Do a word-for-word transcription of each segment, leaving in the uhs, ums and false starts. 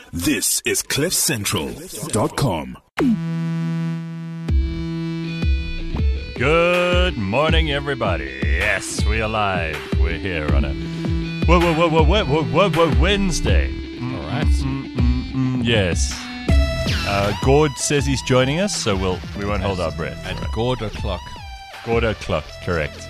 This is cliff central dot com. Good morning, everybody. Yes, we're live. We're here on a whoa, whoa, whoa, whoa, whoa, whoa, whoa, whoa Wednesday. All right. Mm, mm, mm, yes. Uh, Gord says he's joining us, so we'll we won't hold our breath. At Gord o'clock. Gord o'clock, correct.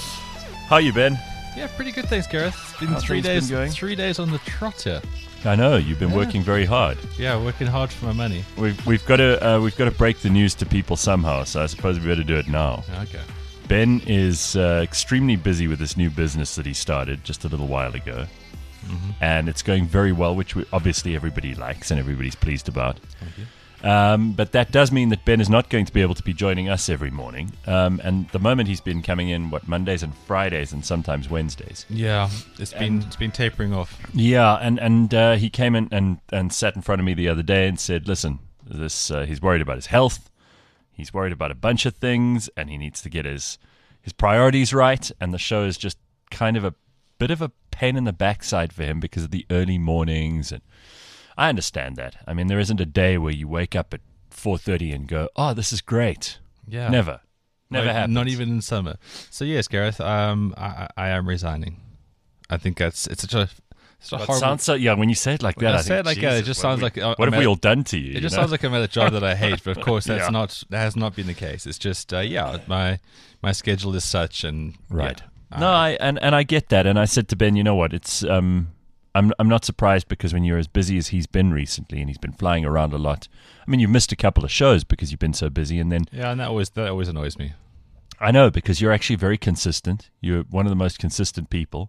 How you been? Yeah, pretty good. Thanks, Gareth. It's been How's three things days. been going? Three days on the trot here. I know you've been Yeah. working very hard. Yeah, working hard for my money. We've we've got to uh, we've got to break the news to people somehow. So I suppose we better do it now. Okay. Ben is uh, extremely busy with this new business that he started just a little while ago. Mm-hmm. And it's going very well, which we, obviously everybody likes and everybody's pleased about. Thank you. Um, but that does mean that Ben is not going to be able to be joining us every morning. Um, and the moment he's been coming in, what, Mondays and Fridays and sometimes Wednesdays. Yeah, it's been And- it's been tapering off. Yeah, and, and uh, he came in and, and sat in front of me the other day and said, listen, this uh, he's worried about his health. He's worried about a bunch of things, and he needs to get his, his priorities right. And the show is just kind of a bit of a pain in the backside for him because of the early mornings. And I understand that. I mean, there isn't a day where you wake up at four thirty and go, oh, this is great. Yeah. Never. Never Not, happens. Not even in summer. So yes, Gareth, um, I, I am resigning. I think that's it's such a, such a That horrible. sounds so, yeah, when you say it like that, When I I, say think, it like that, Jesus, it just what sounds have we- like, uh, what have I'm we at- all done to you? It you just know? sounds like I'm at a job that I hate, but of course that's Yeah. not that has not been the case. It's just uh, yeah, my my schedule is such and Right. yeah, No, I and, and I get that, and I said to Ben, you know what? It's um, I'm I'm not surprised because when you're as busy as he's been recently, and he's been flying around a lot. I mean, you've missed a couple of shows because you've been so busy, and then yeah, and that always that always annoys me. I know because you're actually very consistent. You're one of the most consistent people,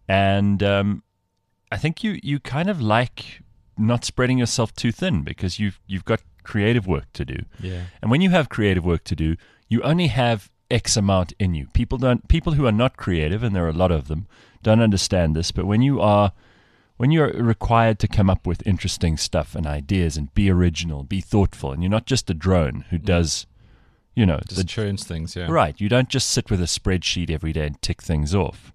and um, I think you you kind of like not spreading yourself too thin because you've you've got creative work to do. Yeah. And when you have creative work to do, you only have X amount in you. People don't. People who are not creative, and there are a lot of them, don't understand this. But when you are, when you're required to come up with interesting stuff and ideas and be original, be thoughtful, and you're not just a drone who does, you know, Just the, churns things, yeah. right. You don't just sit with a spreadsheet every day and tick things off.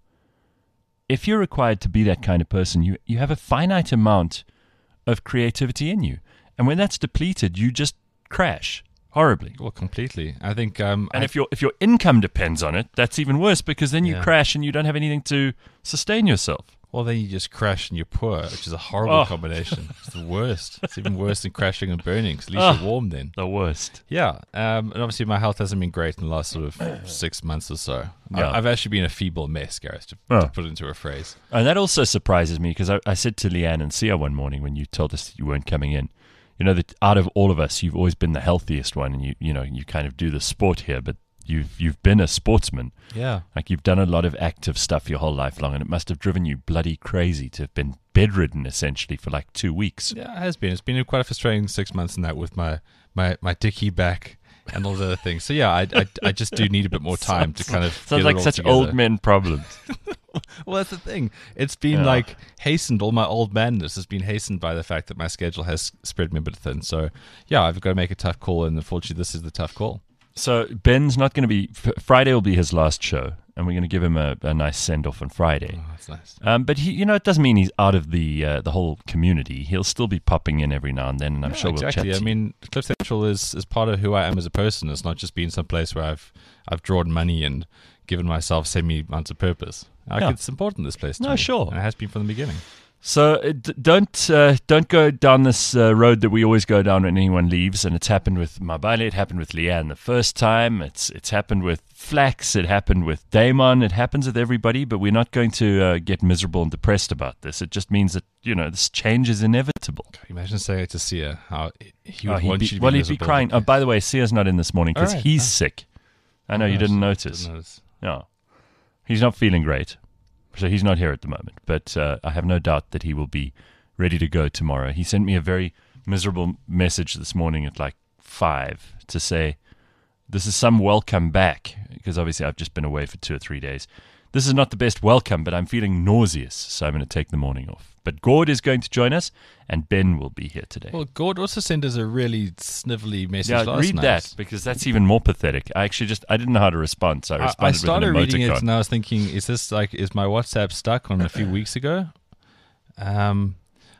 If you're required to be that kind of person, you you have a finite amount of creativity in you, and when that's depleted, you just crash horribly. Well, completely. I think. Um, And I, if your if your income depends on it, that's even worse because then you Yeah. crash and you don't have anything to sustain yourself. well, then you just crash and you're poor, which is a horrible Oh. combination. It's the worst. It's even worse than crashing and burning. 'Cause at least Oh. you're warm then. The worst. Yeah. Um, and obviously, my health hasn't been great in the last sort of six months or so. Yeah. I, I've actually been a feeble mess, Gareth, to, Oh. to put it into a phrase. And that also surprises me because I, I said to Leanne and Sia one morning when you told us that you weren't coming in, you know, that out of all of us, you've always been the healthiest one, and you you know you kind of do the sport here, but you've you've been a sportsman. Yeah. Like you've done a lot of active stuff your whole life long, and it must have driven you bloody crazy to have been bedridden essentially for like two weeks. Yeah, it has been. It's been quite a frustrating six months in that with my, my, my dicky back and all the other things. So, yeah, I, I, I just do need a bit more time to kind of Sounds get like it all such together. old men problems. Well, that's the thing. It's been Yeah. like hastened. All my old manness has been hastened by the fact that my schedule has spread me a bit thin. So, yeah, I've got to make a tough call, and unfortunately, this is the tough call. So Ben's not going to be. F- Friday will be his last show, and we're going to give him a, a nice send off on Friday. Oh, that's nice. Um, but he, you know, it doesn't mean he's out of the uh, the whole community. He'll still be popping in every now and then, and I'm Yeah, sure exactly. we'll chat. I to you. mean, Cliff Central is, is part of who I am as a person. It's not just being some place where I've I've drawn money and given myself semi amounts of purpose. Like, Yeah. it's important, this place. To No, me, sure. and it has been from the beginning. So uh, d- don't uh, don't go down this uh, road that we always go down when anyone leaves, and it's happened with Mabale, it happened with Leanne the first time, it's it's happened with Flax, it happened with Damon, it happens with everybody, but we're not going to uh, get miserable and depressed about this. It just means that, you know, this change is inevitable. Can you imagine saying it to Sia? How he would Oh, he'd want be- you to be well, he'd be miserable. crying. Oh, by the way, Sia's not in this morning because All right. he's Oh. sick. I know Oh, you didn't I notice. didn't notice. Yeah. He's not feeling great, so he's not here at the moment. But uh, I have no doubt that he will be ready to go tomorrow. He sent me a very miserable message this morning at like five to say, this is some welcome back, because obviously I've just been away for two or three days. This is not the best welcome, but I'm feeling nauseous, so I'm going to take the morning off. But Gord is going to join us, and Ben will be here today. Well, Gord also sent us a really snivelly message yeah, last read night. that, because that's even more pathetic. I actually just, I didn't know how to respond, so I I, responded I started with an reading it emoticon. and I was thinking, is this like, is my WhatsApp stuck on a few weeks ago? Um,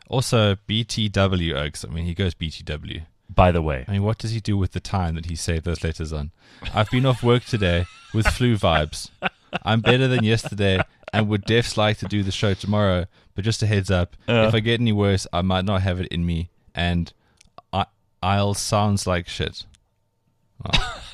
Also, B T W Oaks. I mean, he goes B T W. By the way, I mean, what does he do with the time that he saved those letters on? I've been off work today with flu vibes. I'm better than yesterday and would defs like to do the show tomorrow. But just a heads up, Uh. if I get any worse, I might not have it in me. And I, I'll sounds like shit. Oh.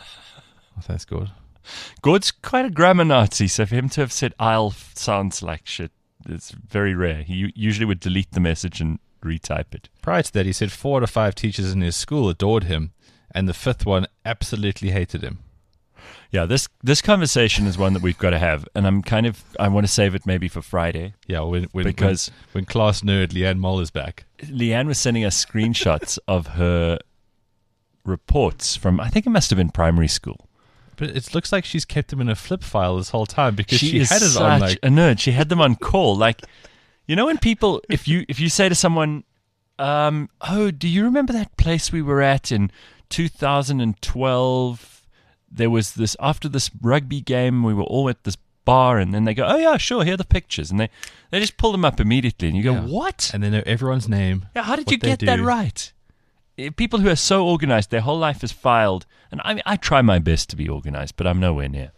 Oh, that's good. Gord's quite a grammar Nazi, so for him to have said "I'll" f- sounds like shit. It's very rare. He u- usually would delete the message and retype it. Prior to that, he said four out of five teachers in his school adored him, and the fifth one absolutely hated him. Yeah, this this conversation is one that we've got to have, and I'm kind of I want to save it maybe for Friday. Yeah, when when Because- when, when class nerd Leanne Moll is back. Leanne was sending us screenshots of her reports from, I think it must have been primary school. But it looks like she's kept them in a flip file this whole time because she, is had it such on like a nerd. She had them on call. Like, you know, when people, if you if you say to someone, um, "Oh, do you remember that place we were at in two thousand twelve? There was this after this rugby game. We were all at this bar," and then they go, "Oh yeah, sure. Here are the pictures," and they they just pull them up immediately, and you go, Yeah. "What? and they know everyone's name. Yeah, how did what you they get that do. right?" Eh, People who are so organized, their whole life is filed, and I mean, I try my best to be organized, but I'm nowhere near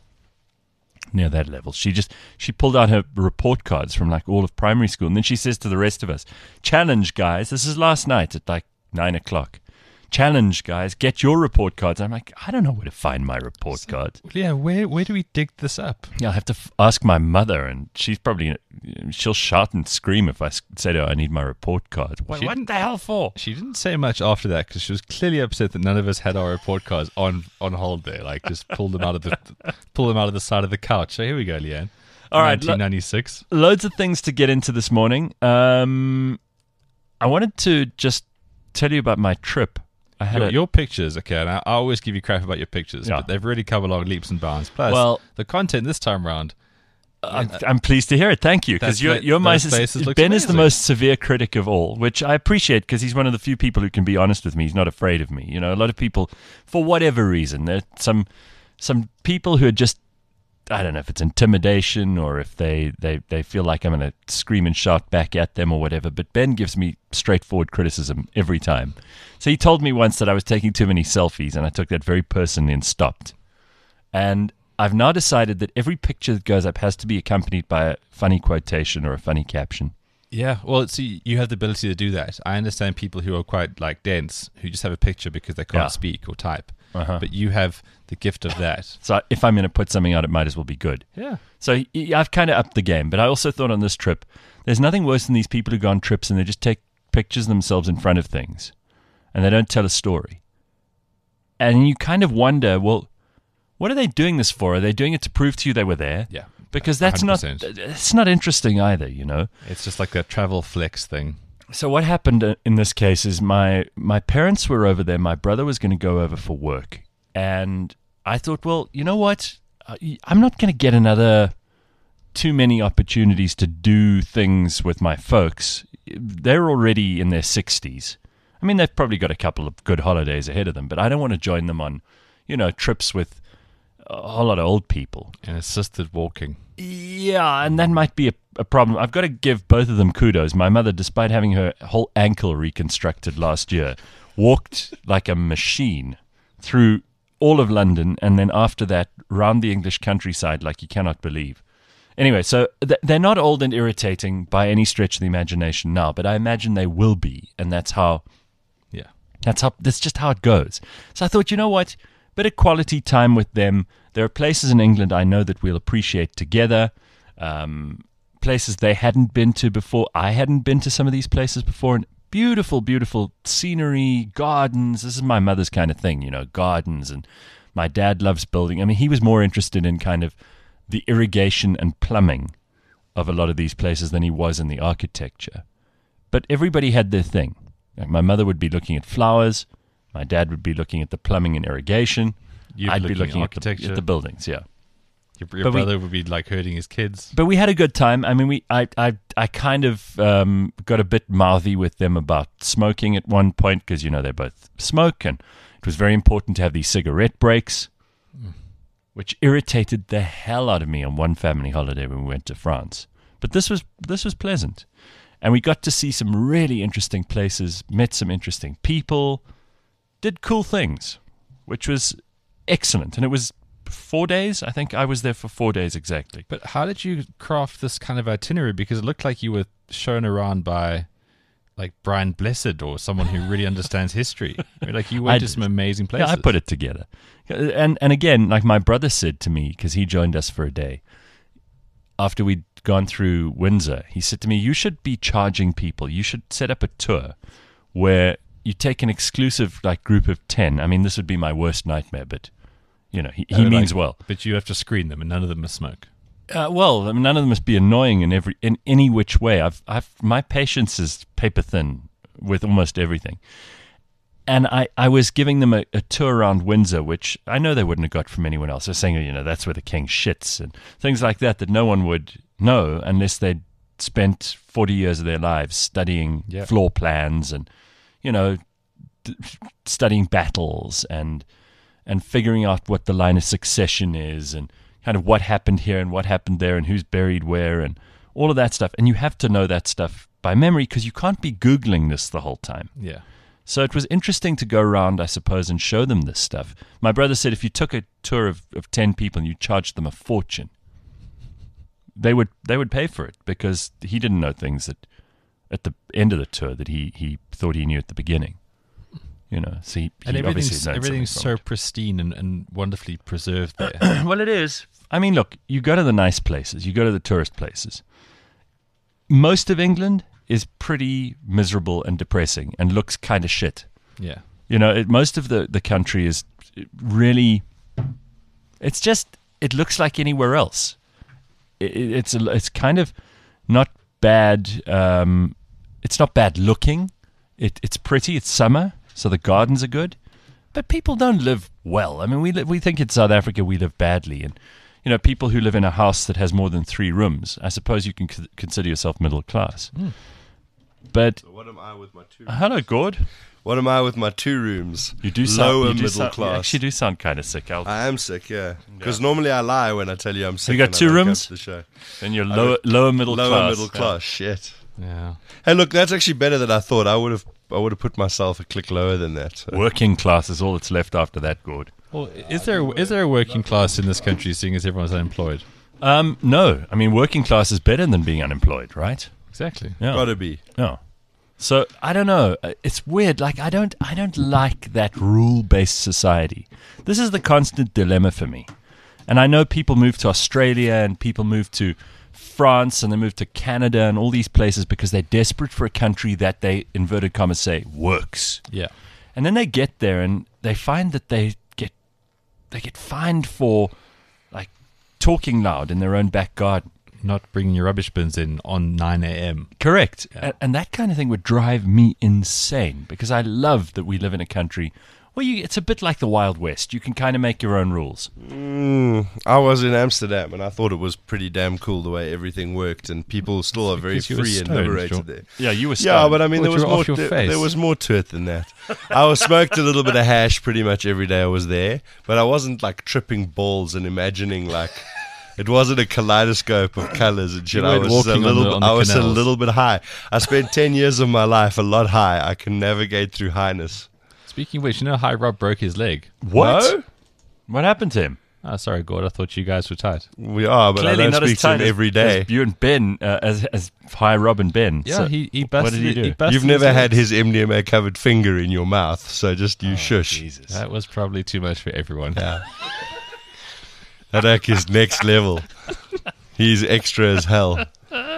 near that level. She just she pulled out her report cards from like all of primary school, and then she says to the rest of us, "Challenge, guys! This is last night at like nine o'clock. Challenge, guys! Get your report cards." I'm like, I don't know where to find my report cards. Yeah, where where do we dig this up? Yeah, I have to f- ask my mother, and she's probably she'll shout and scream if I s- say to her, "I need my report card." What, She- what the hell for? She didn't say much after that because she was clearly upset that none of us had our report cards on on holiday. Like, just pull them out of the pull them out of the side of the couch. So here we go, Leanne. All right, lo- nineteen ninety-six. loads of things to get into this morning. Um, I wanted to just tell you about my trip. I had Your, a, your pictures, okay, and I, I always give you crap about your pictures, Yeah. but they've really come along leaps and bounds. Plus, Well- the content this time round, I'm, I'm pleased to hear it. Thank you, because That's you're the- you're my those places looks Ben is the amazing. most severe critic of all, which I appreciate because he's one of the few people who can be honest with me. He's not afraid of me. You know, a lot of people, for whatever reason, there some some people who are just, I don't know if it's intimidation or if they, they, they feel like I'm going to scream and shout back at them or whatever. But Ben gives me straightforward criticism every time. So he told me once that I was taking too many selfies, and I took that very personally and stopped. And I've now decided that every picture that goes up has to be accompanied by a funny quotation or a funny caption. yeah, well, see, you have the ability to do that. I understand people who are quite like dense who just have a picture because they can't Yeah. speak or type, Uh-huh. but you have the gift of that. So if I'm going to put something out, it might as well be good. Yeah, So y- I've kind of upped the game. But I also thought on this trip, there's nothing worse than these people who go on trips and they just take pictures of themselves in front of things and they don't tell a story. And you kind of wonder, well, what are they doing this for? Are they doing it to prove to you they were there? yeah. Because that's one not hundred percent. it's not interesting either, you know. It's just like that travel flex thing. So what happened uh, in this case is my my parents were over there. My brother was going to go over for work, and I thought, well, you know what? Uh, I'm not going to get another too many opportunities to do things with my folks. They're already in their sixties. I mean, they've probably got a couple of good holidays ahead of them, but I don't want to join them on, you know, trips with a whole lot of old people. And assisted walking. Yeah, and that might be a, a problem. I've got to give both of them kudos. My mother, despite having her whole ankle reconstructed last year, walked like a machine through all of London and then after that round the English countryside like you cannot believe. Anyway, so th- they're not old and irritating by any stretch of the imagination now, but I imagine they will be, and that's how Yeah. that's how that's just how it goes. So I thought, you know what? Bit of quality time with them. There are places in England I know that we'll appreciate together. Um, places they hadn't been to before. I hadn't been to some of these places before. And beautiful, beautiful scenery, gardens. This is my mother's kind of thing, you know, gardens. And my dad loves building. I mean, he was more interested in kind of the irrigation and plumbing of a lot of these places than he was in the architecture. But everybody had their thing. Like my mother would be looking at flowers. My dad would be looking at the plumbing and irrigation. You'd I'd looking be looking at at the, architecture. at the buildings, yeah. Your, your But we- brother would be like hurting his kids. But we had a good time. I mean, we I I, I kind of um, got a bit mouthy with them about smoking at one point because, you know, they both smoke, and it was very important to have these cigarette breaks, which irritated the hell out of me on one family holiday when we went to France. But this was this was pleasant. And we got to see some really interesting places, met some interesting people, did cool things, which was excellent. And it was four days. I think I was there for four days exactly. But how did you craft this kind of itinerary? Because it looked like you were shown around by like Brian Blessed or someone who really understands history. Like you went I to did. some amazing places. Yeah, I put it together. And and again, like my brother said to me, because he joined us for a day, after we'd gone through Windsor, he said to me, you should be charging people. You should set up a tour where you take an exclusive like group of ten. I mean, this would be my worst nightmare, but you know, he, he Uh, means like- well. But you have to screen them and none of them must smoke. Uh, well, I mean, none of them must be annoying in every in any which way. I've I've my patience is paper thin with almost everything. And I, I was giving them a, a tour around Windsor, which I know they wouldn't have got from anyone else. They're saying, you know, that's where the king shits and things like that that no one would know unless they'd spent forty years of their lives studying Yeah. floor plans and, you know, d- studying battles and and figuring out what the line of succession is and kind of what happened here and what happened there and who's buried where and all of that stuff. And you have to know that stuff by memory because you can't be Googling this the whole time. Yeah. So it was interesting to go around, I suppose, and show them this stuff. My brother said if you took a tour of, of ten people and you charged them a fortune, they would they would pay for it because he didn't know things that at the end of the tour that he, he thought he knew at the beginning. You know, so he, And he everything's obviously learned everything's something so from pristine and, and wonderfully preserved there. it. Well, it is. I mean, look, you go to the nice places, you go to the tourist places. Most of England is pretty miserable and depressing and looks kind of shit. Yeah. You know, it, most of the, the country is really, it's just, it looks like anywhere else. It, it, it's a, it's kind of not bad, um, it's not bad looking. It, it's pretty, it's summer, so the gardens are good. But people don't live well. I mean, we li- we think in South Africa we live badly. And, you know, people who live in a house that has more than three rooms, I suppose you can c- consider yourself middle class. Mm. But, So what am I with my two? hello, Gord. What am I with my two rooms? You do sound, lower you do middle sound, You class. actually do sound kind of sick, Al. I am sick, yeah. Because normally I lie when I tell you I'm sick. got and I two don't come rooms? to the show. And you're I lower, got lower middle Lower class. middle class. Shit. Yeah. Hey, look, that's actually better than I thought. I would have. I would have put myself a click lower than that. So. Working class is all that's left after that, Gord. Well, is there is there a working class in this country, seeing as everyone's unemployed? Um, no, I mean working class is better than being unemployed, right? Exactly. Yeah. Gotta be. No. So I don't know. Uh, It's weird. Like I don't, I don't like that rule-based society. This is the constant dilemma for me. And I know people move to Australia and people move to France and they move to Canada and all these places because they're desperate for a country that they, inverted commas, say works. Yeah. And then they get there and they find that they get they get fined for like talking loud in their own back garden. Not bringing your rubbish bins in on nine a.m. Correct. Yeah. And, and that kind of thing would drive me insane because I love that we live in a country where you, it's a bit like the Wild West. You can kind of make your own rules. Mm, I was in Amsterdam and I thought it was pretty damn cool the way everything worked, and people still are very Because you were free and stoned, liberated John. there. Yeah, you were Yeah, stoned. but I mean, Well, there was you were more. off your There, face. there was more to it than that. I was smoked a little bit of hash pretty much every day I was there, but I wasn't like tripping balls and imagining like. It wasn't a kaleidoscope of colors and shit. You I weren't was a walking on little. the- on the I was a canals. little bit high. I spent ten years of my life a lot high. I can navigate through highness. Speaking of which, you know, High Rob broke his leg. What? No? What happened to him? Oh, sorry, Gord. I thought you guys were tight. We are, but Clearly I not don't as speak to tight him as, every day. as you and Ben, uh, as, as High Rob and Ben. Yeah, So he, he what busted did he it- do? busted You've his never had legs. his M D M A covered finger in your mouth, so just you shush. Jesus. That was probably too much for everyone. Yeah. That is next level. He's extra as hell.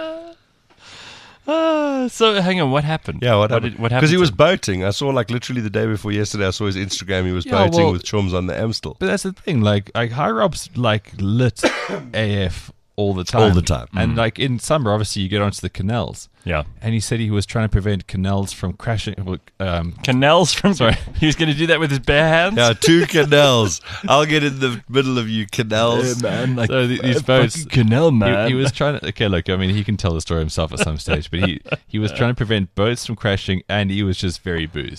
Ah, so hang on, what happened? Yeah, what What, happened? did, what happened? Because he to was him? boating. I saw like literally the day before yesterday. I saw his Instagram. He was Yeah, boating well- with chums on the Amstel. But that's the thing, like, like High Rob's like lit A F all the time. All the time. And like in summer, obviously, you get onto the canals. Yeah. And he said he was trying to prevent canals from crashing. Um, Canals from. Sorry. He was going to do that with his bare hands? Yeah, two canals. I'll get in the middle of you canals. man. Like, So th- these a boats- fucking canal, man. he, he was trying to. Okay, look, I mean, he can tell the story himself at some stage, but he he was trying to prevent boats from crashing, and he was just very boozed.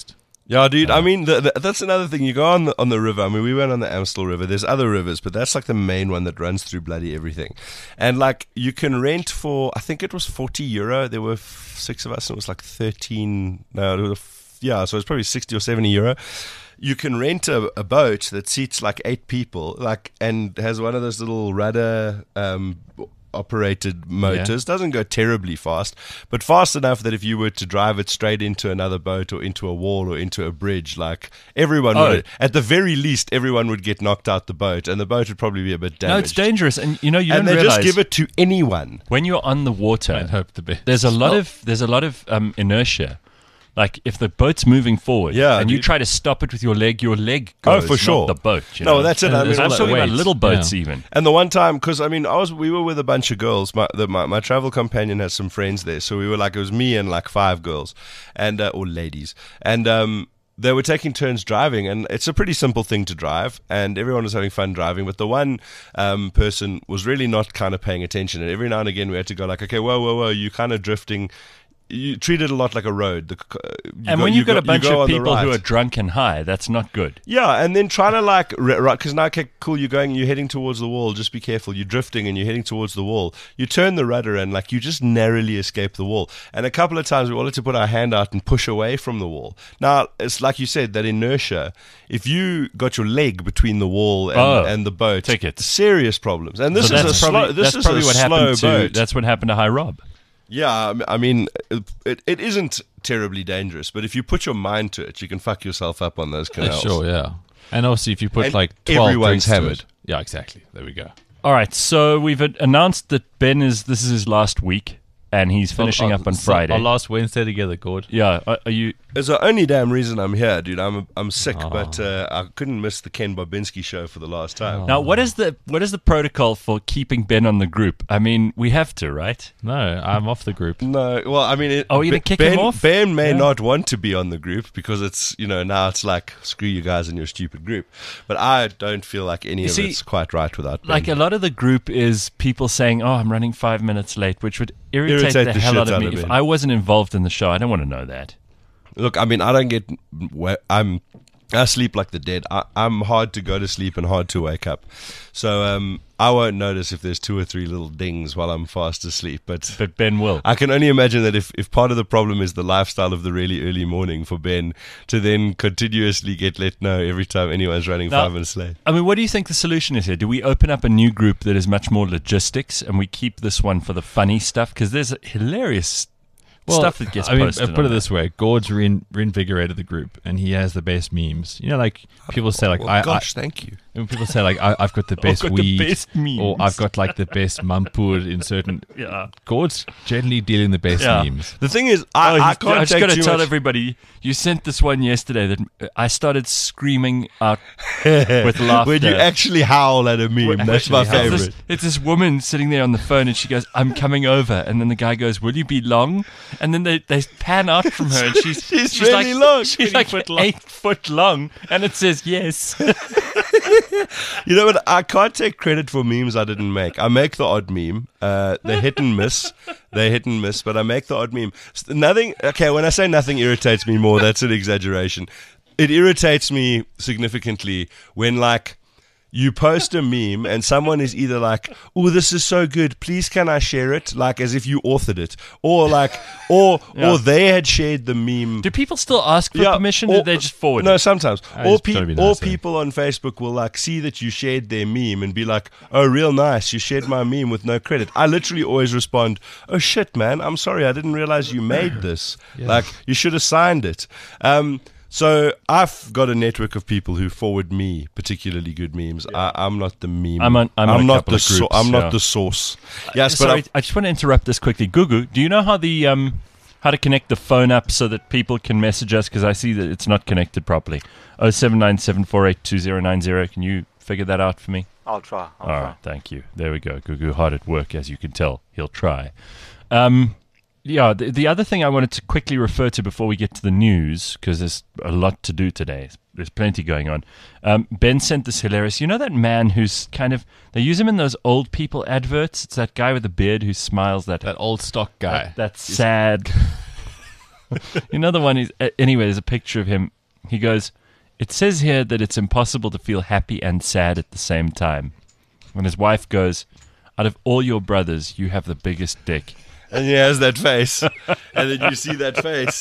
Yeah, dude. I mean, the, the, that's another thing. You go on the, on the river. I mean, we went on the Amstel River. There's other rivers, but that's like the main one that runs through bloody everything. And like, you can rent for, I think it was forty euro. There were f- six of us, and it was like thirteen. No, it was, f- yeah, so it was probably sixty or seventy euro. You can rent a, a boat that seats like eight people, like, and has one of those little rudder um, operated motors. Yeah. Doesn't go terribly fast, but fast enough that if you were to drive it straight into another boat or into a wall or into a bridge, like everyone Oh. would, at the very least, everyone would get knocked out the boat, and the boat would probably be a bit damaged. No, it's dangerous, and you know you and don't they realize just give it to anyone. when you're on the water. I'd hope the best. There's a lot of there's a lot of um, inertia. Like if the boat's moving forward, Yeah, and you dude. try to stop it with your leg, your leg Oh, goes, for not sure. the boat. You No, know? that's it. And I there's mean, I'm all that talking about weight. little boats Yeah. even. And the one time, because I mean, I was we were with a bunch of girls. My the, my my travel companion has some friends there, so we were like it was me and like five girls, and uh, or ladies, and um, they were taking turns driving, and it's a pretty simple thing to drive, and everyone was having fun driving. But the one um, person was really not kind of paying attention, and every now and again we had to go like, okay, whoa, whoa, whoa, you kind of drifting. You treat it a lot like a road. The, uh, you And go- when you've got go- a bunch you go of on the people who right. are drunk and high, that's not good. Yeah, and then trying to like, right, because now, okay, cool, you're going, you're heading towards the wall, just be careful, you're drifting and you're heading towards the wall. You turn the rudder and like you just narrowly escape the wall. And a couple of times we wanted to put our hand out and push away from the wall. Now, it's like you said, that inertia, if you got your leg between the wall and, Oh, and the boat, tickets. serious problems. And this So is that's a slow, probably, this that's is probably a what slow happened to boat. that's what happened to High Rob. Yeah, I mean, it, it isn't terribly dangerous, but if you put your mind to it, you can fuck yourself up on those Yeah, canals. sure, yeah. And obviously, if you put And like twelve everyone's drinks to hammered. it- Yeah, exactly. There we go. All right, so we've uh, announced that Ben is this is his last week, and he's finishing Our- up on so- Friday. Our last Wednesday together, Gord. yeah, are, are you? It's the only damn reason I'm here, dude. I'm I'm sick, Oh. but uh, I couldn't miss the Ken Bobinski show for the last time. Now, what is the what is the protocol for keeping Ben on the group? I mean, we have to, right? No, I'm off the group. No, well, I mean, it, Oh, you gonna kick ben, him off? Ben may Yeah. not want to be on the group because it's you know now it's like screw you guys and your stupid group. But I don't feel like any You of see, it's quite right without Ben. Like a lot of the group is people saying, "Oh, I'm running five minutes late," which would irritate, Irritate the, the hell shit out of out me. of If me. I wasn't involved in the show, I don't want to know that. Look, I mean, I don't get. I'm. I sleep like the dead. I, I'm hard to go to sleep and hard to wake up. So um, I won't notice if there's two or three little dings while I'm fast asleep. But But Ben will. I can only imagine that if, if part of the problem is the lifestyle of the really early morning for Ben to then continuously get let know every time anyone's running Now- five minutes late. I mean, what do you think the solution is here? Do we open up a new group that is much more logistics, and we keep this one for the funny stuff? Because there's hilarious stuff that gets I mean, posted. uh, put on it this way: Gord's rein, reinvigorated the group, and he has the best memes. You know, like people say, like Well, I, gosh, thank you. I, when people say, like I, I've got the best got the weed, best memes. or I've got like the best mumpur in certain. Yeah. Gord's generally dealing the best Yeah. memes. The thing is, I, Oh, I he's- can't I just take got to too tell much. everybody, you sent this one yesterday that uh, I started screaming out with laughter. when you actually howl at a meme, that's my actually howl. It's favorite. this, it's this woman sitting there on the phone, and she goes, "I'm coming over," and then the guy goes, "Will you be long?" And then they, they pan out from her, and she's She's really like, long. She's like foot long. eight foot long, and it says yes. You know what? I can't take credit for memes I didn't make. I make the odd meme. Uh, they hit and miss. They hit and miss, but I make the odd meme. S- Nothing. Okay, when I say nothing irritates me more, that's an exaggeration. It irritates me significantly when, like, you post a meme and someone is either like, "Oh, this is so good, please can I share it?" Like as if you authored it, or like, or Yeah. or they had shared the meme. Do people still ask for Yeah, permission, or- or they just forward No, it? sometimes. Ah, Or, it's pe- gotta be or nice, eh? people on Facebook will like see that you shared their meme and be like, "Oh, real nice, you shared my meme with no credit." I literally always respond, "Oh shit, man, I'm sorry, I didn't realize you made this. Like you should have signed it." Um, so I've got a network of people who forward me particularly good memes. I, I'm not the meme. I'm on- I'm on a not couple the of so- groups, I'm not yeah. the source. Yes, but Sorry, I've- I just want to interrupt this quickly. Gugu, do you know how the um how to connect the phone up so that people can message us? Because I see that it's not connected properly. Oh seven nine seven four eight two zero nine zero. Can you figure that out for me? I'll try. I'll All try. right, thank you. There we go. Gugu hard at work, as you can tell. He'll try. Um, yeah, the, the other thing I wanted to quickly refer to before we get to the news, because there's a lot to do today. There's plenty going on. Um, Ben sent this hilarious. You know that man who's kind of, they use him in those old people adverts? It's that guy with the beard who smiles, that, That old stock guy. that, that sad. You know the one, he's, uh, anyway, there's a picture of him He goes, "It says here that it's impossible to feel happy and sad at the same time." And his wife goes, "Out of all your brothers, you have the biggest dick." And he has that face. And then you see that face.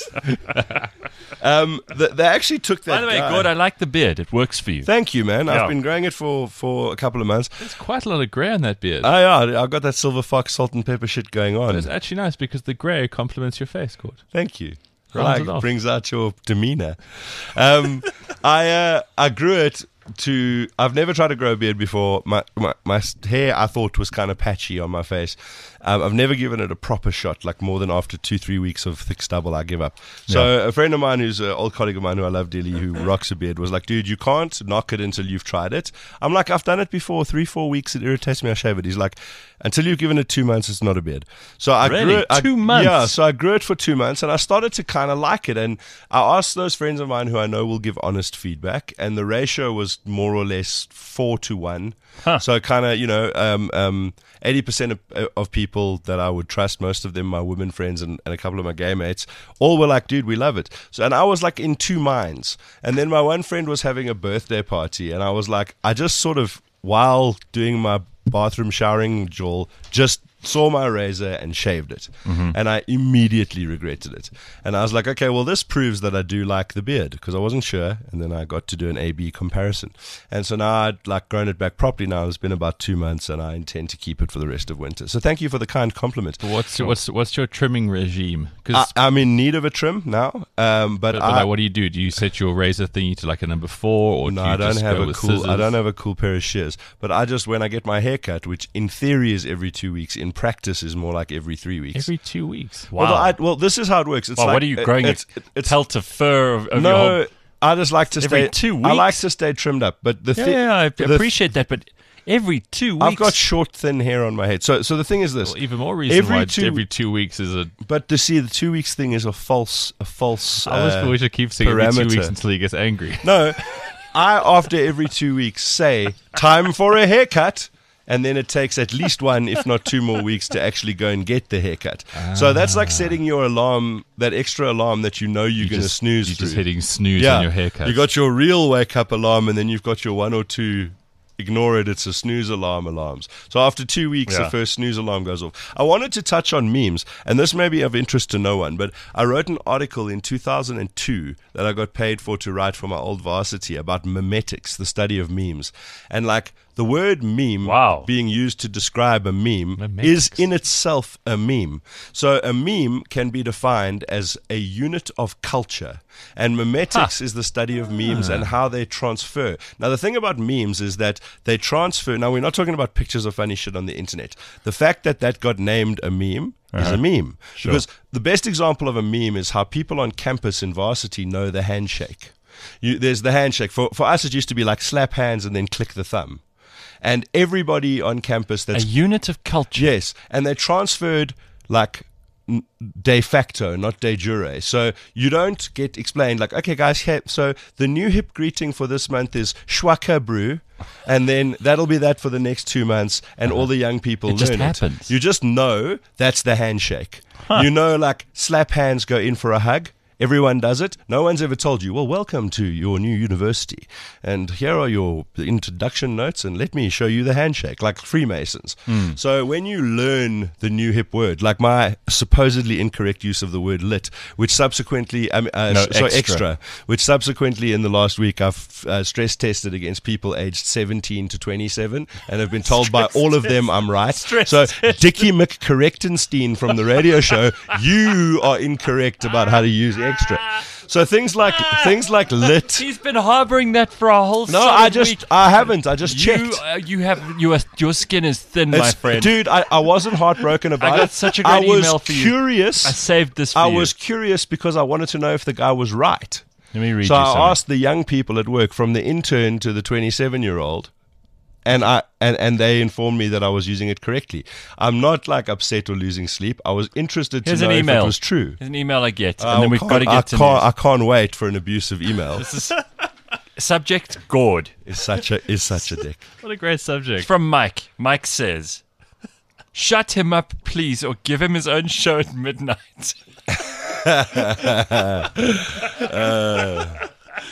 Um, th- they actually took that By the way, guy. Gord, I like the beard. It works for you. Thank you, man. Yeah. I've been growing it for, for a couple of months. There's quite a lot of grey on that beard. Oh, yeah. I've got that silver fox salt and pepper shit going on. But it's actually nice because the grey complements your face, Gord. Thank you. Rounds Like, it off. brings out your demeanor. Um, I uh, I grew it to. I've never tried to grow a beard before. My my, my hair I thought was kind of patchy on my face. Um, I've never given it a proper shot. Like more than after two three weeks of thick stubble, I give up. So a friend of mine, who's an old colleague of mine who I love dearly, who rocks a beard, was like, "Dude, you can't knock it until you've tried it." I'm like, "I've done it before. Three four weeks. It irritates me. I shave it." He's like, "Until you've given it two months, it's not a beard." So I Really? grew it. I- Two months? Yeah. So I grew it for two months, and I started to kind of like it. And I asked those friends of mine who I know will give honest feedback, and the ratio was more or less four to one. Huh. So kind of, you know, um, um, eighty percent of, of people that I would trust, most of them my women friends and, and a couple of my gay mates, all were like, "Dude, we love it." So, and I was like in two minds. And then my one friend was having a birthday party, and I was like, I just sort of, while doing my bathroom showering, Joel, just saw my razor and shaved it. Mm-hmm. And I immediately regretted it. And I was like, okay, well, this proves that I do like the beard, because I wasn't sure. And then I got to do an A B comparison. And so now I'd like grown it back properly now. It's been about two months and I intend to keep it for the rest of winter. So thank you for the kind compliment. What's what's what's your trimming regime? I, Because I'm in need of a trim now. Um, but but, but I, like, what do you do? Do you set your razor thingy to like a number four, or No, do you I don't just have go a with cool. scissors? I don't have a cool pair of shears. But I just, when I get my hair cut, which in theory is every two weeks, in practice is more like every three weeks. every two weeks. Wow. Well, I, well, this is how it works. It's Wow, like, what are you growing? It, It, it's, it's pelt of fur of, of your no. whole... I just like to Every stay. two I like weeks? to stay trimmed up. But the Yeah, thing, yeah, I the- appreciate that, but every two weeks... I've got short, thin hair on my head. So, so the thing is this. Well, even more reason Every why two- every two weeks is a. But to see the two weeks thing is a false, a false. I always uh, feel we should keep saying every two parameter. weeks until he gets angry. No, I after every two weeks say time for a haircut, and then it takes at least one, if not two more weeks to actually go and get the haircut. So that's like setting your alarm, that extra alarm that you know you're You going to just- snooze You're through. just hitting snooze yeah, on your haircut. you got your real wake up alarm, and then you've got your one or two. Ignore it, it's a snooze alarm alarms. So after two weeks, Yeah. the first snooze alarm goes off. I wanted to touch on memes, and this may be of interest to no one, but I wrote an article in two thousand two that I got paid for to write for my old varsity about memetics, the study of memes. And like the word meme Wow. being used to describe a meme Memetics. is in itself a meme. So a meme can be defined as a unit of culture. And memetics is the study of memes and how they transfer. Now, the thing about memes is that they transfer. Now, we're not talking about pictures of funny shit on the internet. The fact that that got named a meme is a meme. Sure. Because the best example of a meme is how people on campus in varsity know the handshake. You, there's the handshake. For, for us, it used to be like slap hands and then click the thumb. And everybody on campus that's A unit of culture. Yes, and they transferred like n- de facto, not de jure. So you don't get explained like, okay, guys, hey, so the new hip greeting for this month is Schwaka Brew, and then that'll be that for the next two months, and all the young people It learn just it. happens. You just know that's the handshake. You know, like slap hands go in for a hug. Everyone does it. No one's ever told you, well, welcome to your new university. And here are your introduction notes, and let me show you the handshake, like Freemasons. Hmm. So when you learn the new hip word, like my supposedly incorrect use of the word lit, which subsequently, um, uh, No, so extra. extra, which subsequently in the last week I've uh, stress tested against people aged seventeen to twenty-seven, and have been told by all of them I'm right. So Dickie McCorrectenstein from the radio show, you are incorrect about how to use extra. So things like things like lit. He's been harboring that for a whole No, solid I just week. I haven't. I just You, checked. uh, you have your your skin is thin, my It's- friend. Dude, I, I wasn't heartbroken about got it. such a great I was email for you. curious. I saved this for I you. was curious because I wanted to know if the guy was right. Let me read So you I something. asked the young people at work, from the intern to the twenty-seven-year-old, and I and, and they informed me that I was using it correctly. I'm not like upset or losing sleep. I was interested to Here's know an if email. it was true. Here's an email I get, I and then we've can't- got to get I to can't, I news. can't wait for an abusive email. This is subject gourd Is such a is such a dick. What a great subject. from Mike. Mike says, "Shut him up, please, or give him his own show at midnight."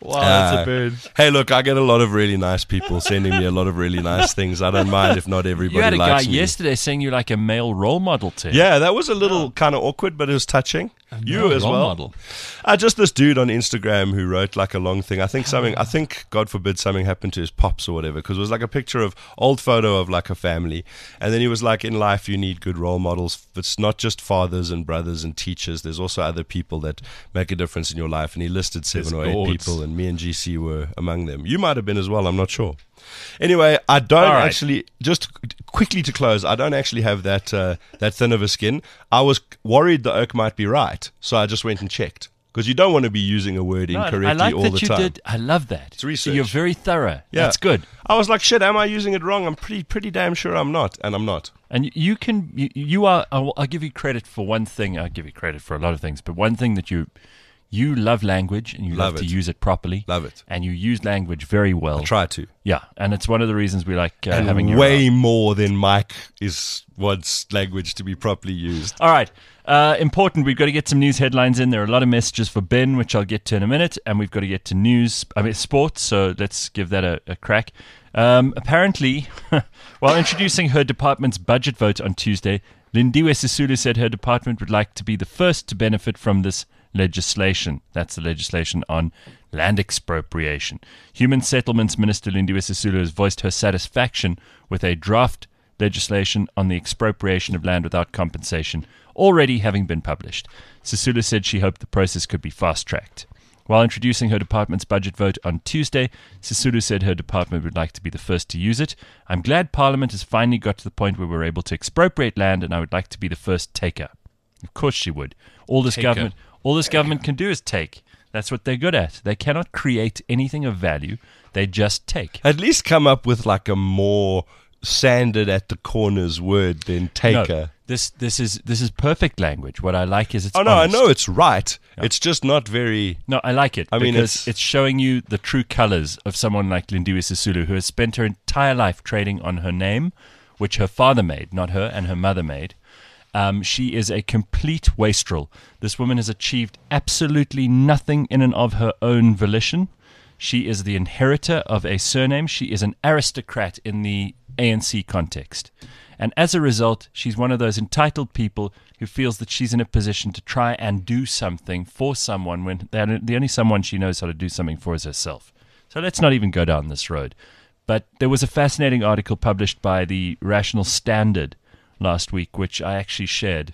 Wow, that's Uh, a bird. Hey, look, I get a lot of really nice people sending me a lot of really nice things. I don't mind if not everybody You had a guy likes me. yesterday saying you're like a male role model to him. Yeah, that was a little kind of awkward, but it was touching. You as role well. model. Uh, just this dude on Instagram who wrote like a long thing. I think something, I think, God forbid, something happened to his pops or whatever, because it was like a picture of, old photo of like a family. And then he was like, in life, you need good role models. It's not just fathers and brothers and teachers. There's also other people that make a difference in your life. And he listed seven There's or eight gods. people, and me and G C were among them. You might have been as well, I'm not sure. Anyway, I don't All right. actually, just quickly to close, I don't actually have that uh, that thin of a skin. I was worried the oak might be right, so I just went and checked. Because you don't want to be using a word No, incorrectly I like all that the you time. did. I love that. It's research. You're very thorough. Yeah. That's good. I was like, shit, am I using it wrong? I'm pretty pretty damn sure I'm not, and I'm not. And you can, you, you are, I'll, I'll give you credit for one thing. I'll give you credit for a lot of things, but one thing that you, you love language and you love, Love to it. use it properly. Love it. And you use language very well. I try to. Yeah. And it's one of the reasons we like uh, and having you way around. more than Mike is wants language to be properly used. All right. Uh, important. We've got to get some news headlines in. There are a lot of messages for Ben, which I'll get to in a minute. And we've got to get to news, I mean, sports. So let's give that a, a crack. Um, apparently, while introducing her department's budget vote on Tuesday, Lindiwe Sisulu said her department would like to be the first to benefit from this legislation. That's the legislation on land expropriation. Human Settlements Minister Lindiwe Sisulu has voiced her satisfaction with a draft legislation on the expropriation of land without compensation already having been published. Sisulu said she hoped the process could be fast-tracked. While introducing her department's budget vote on Tuesday, Sisulu said her department would like to be the first to use it. I'm glad Parliament has finally got to the point where we're able to expropriate land, and I would like to be the first taker. Of course she would. All this Taker. government, all this government can do is take. That's what they're good at. They cannot create anything of value. They just take. At least come up with like a more sanded at the corners word than taker. No, this this is this is perfect language. What I like is it's Oh no, honest. I know it's right. Yeah. It's just not very. No, I like it. I mean, because it's- it's, showing you the true colors of someone like Lindiwe Sisulu, who has spent her entire life trading on her name, which her father made, not her, and her mother made. Um, she is a complete wastrel. This woman has achieved absolutely nothing in and of her own volition. She is the inheritor of a surname. She is an aristocrat in the A N C context. And as a result, she's one of those entitled people who feels that she's in a position to try and do something for someone when the the only someone she knows how to do something for is herself. So let's not even go down this road. But there was a fascinating article published by the Rational Standard last week, which I actually shared.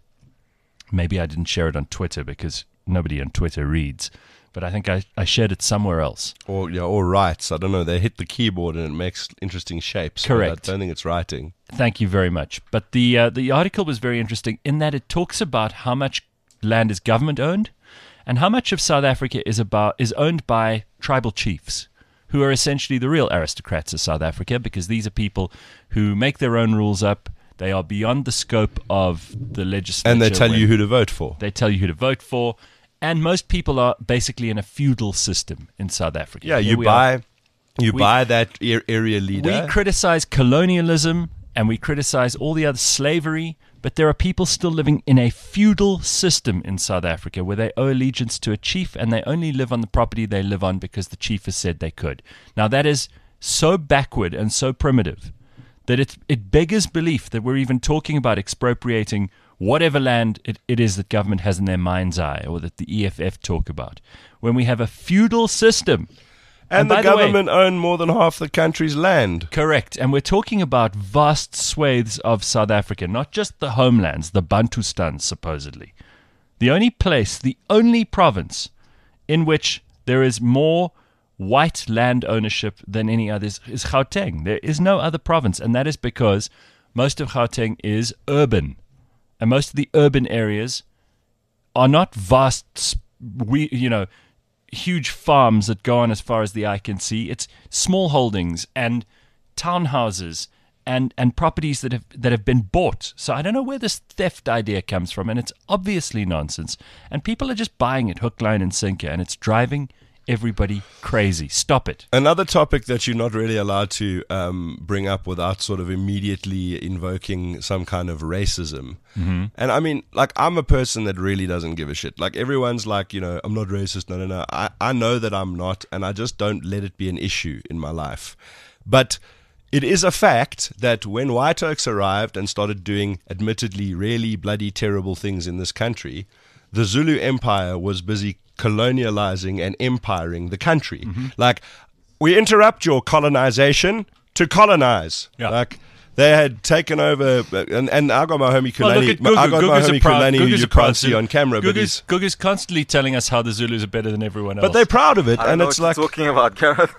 Maybe I didn't share it on Twitter because nobody on Twitter reads. But I think I, I shared it somewhere else. Or yeah, or writes. I don't know. They hit the keyboard and it makes interesting shapes. but Correct. I don't think it's writing. Thank you very much. But the uh, the article was very interesting in that it talks about how much land is government owned and how much of South Africa is about is owned by tribal chiefs, who are essentially the real aristocrats of South Africa, because these are people who make their own rules up. They are beyond the scope of the legislature. And they tell when you who to vote for. They tell you who to vote for. And most people are basically in a feudal system in South Africa. Yeah, Here you we are. buy, you We- buy that ar- area leader. We criticize colonialism and we criticize all the other slavery, but there are people still living in a feudal system in South Africa where they owe allegiance to a chief and they only live on the property they live on because the chief has said they could. Now, that is so backward and so primitive that it, it beggars belief that we're even talking about expropriating whatever land it, it is that government has in their mind's eye or that the E F F talk about. When we have a feudal system. and, by the the way- government own more than half the country's land. Correct. And we're talking about vast swathes of South Africa, not just the homelands, the Bantustans, supposedly. The only place, the only province in which there is more white land ownership than any others is Gauteng. There is no other province, and that is because most of Gauteng is urban. And most of the urban areas are not vast, we you know, huge farms that go on as far as the eye can see. It's small holdings and townhouses and, and properties that have that have been bought. So I don't know where this theft idea comes from, and it's obviously nonsense. And people are just buying it hook, line, and sinker, and it's driving everybody crazy. Stop it. Another topic that you're not really allowed to um, bring up without sort of immediately invoking some kind of racism. Mm-hmm. And I mean, like, I'm a person that really doesn't give a shit. Like, everyone's like, you know, I'm not racist. No, no, no. I, I know that I'm not, and I just don't let it be an issue in my life. But it is a fact that when White Oaks arrived and started doing, admittedly, really bloody terrible things in this country, the Zulu Empire was busy colonializing and empiring the country. Mm-hmm. Like, we interrupt your colonization to colonize. Yeah. Like, they had taken over, and, and I got my homie Kulani, well, I got Gugu, my Gugu's homie a proud, Kulani, who Gugu's you a proud can't see Zulu. on camera, but he's, Gugu's, Gugu's constantly telling us how the Zulus are better than everyone else. but they're proud of it, I don't and know it's what like you're talking about, Gareth.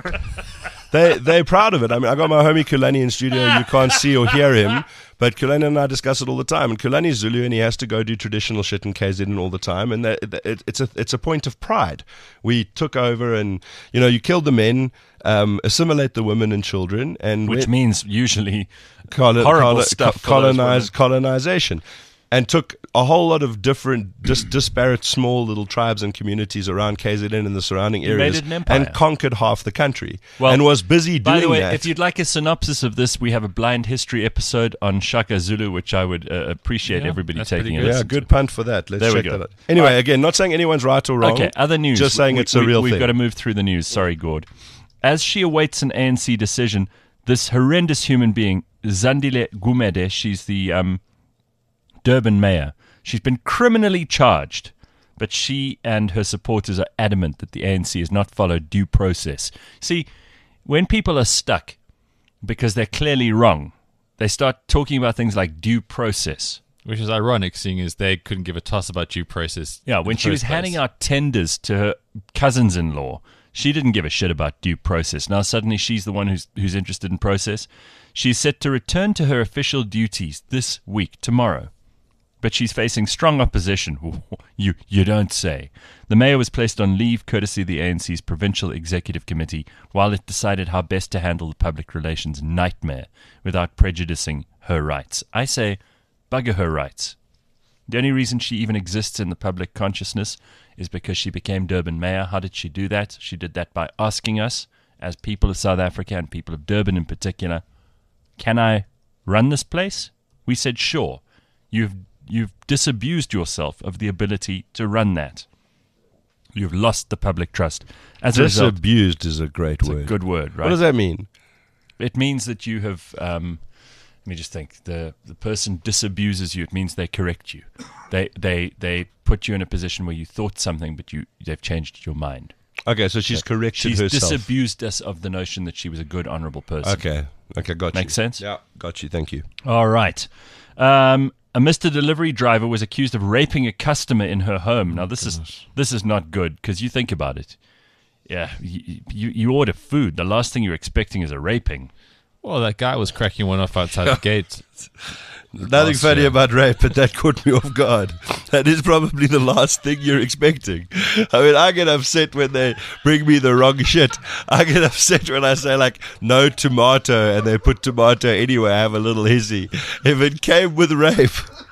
they they're proud of it. I mean, I got my homie Kulani in studio. You can't see or hear him, but Kulani and I discuss it all the time. And Kulani's Zulu, and he has to go do traditional shit in K Z N all the time. And that, it, it's a it's a point of pride. We took over, and you know, you killed the men, um, assimilate the women and children, and which we- means usually Colo- horrible colo- stuff. co- for those colonize, women. colonization, and took a whole lot of different, dis- disparate, small little tribes and communities around K Z N and the surrounding made areas, it an empire. and conquered half the country, Well, and was busy doing By the way, that. if you'd like a synopsis of this, we have a blind history episode on Shaka Zulu, which I would uh, appreciate Yeah, everybody that's taking pretty a good. yeah, listen good to. punt for that. Let's There we check go. that out. Anyway, All right. again, not saying anyone's right or wrong. Okay, other news. Just saying We- it's a we- real We've thing. got to move through the news. Sorry, Gord. As she awaits an A N C decision, this horrendous human being, Zandile Gumede, she's the um, Durban mayor. She's been criminally charged, but she and her supporters are adamant that the A N C has not followed due process. See, when people are stuck because they're clearly wrong, they start talking about things like due process. Which is ironic, seeing as they couldn't give a toss about due process. Yeah, in when the she was first place. handing out tenders to her cousins-in-law, she didn't give a shit about due process. Now suddenly she's the one who's who's interested in process. She's set to return to her official duties this week, tomorrow. But she's facing strong opposition. You you don't say. The mayor was placed on leave courtesy of the A N C's Provincial Executive Committee while it decided how best to handle the public relations nightmare without prejudicing her rights. I say, bugger her rights. The only reason she even exists in the public consciousness is because she became Durban mayor. How did she do that? She did that by asking us, as people of South Africa and people of Durban in particular, can I run this place? We said, sure. You've You've disabused yourself of the ability to run that. You've lost the public trust. As a result, Disabused is a great it's word. a good word, right? What does that mean? It means that you have. Um, let me just think. The the person disabuses you. It means they correct you. They they they put you in a position where you thought something, but you they've changed your mind. Okay, so she's corrected She's herself. disabused us of the notion that she was a good, honourable person. Okay, okay, got you. Makes sense? Yeah, got you. Thank you. All right. Um, a Mister Delivery driver was accused of raping a customer in her home. Now, this is this is not good because you think about it. Yeah, you, you you order food. The last thing you're expecting is a raping. Well, that guy was cracking one off outside the gate. Nothing Last funny year. about rape, but that caught me off guard. That is probably the last thing you're expecting. I mean, I get upset when they bring me the wrong shit. I get upset when I say, like, no tomato, and they put tomato anyway. I have a little hissy. If it came with rape.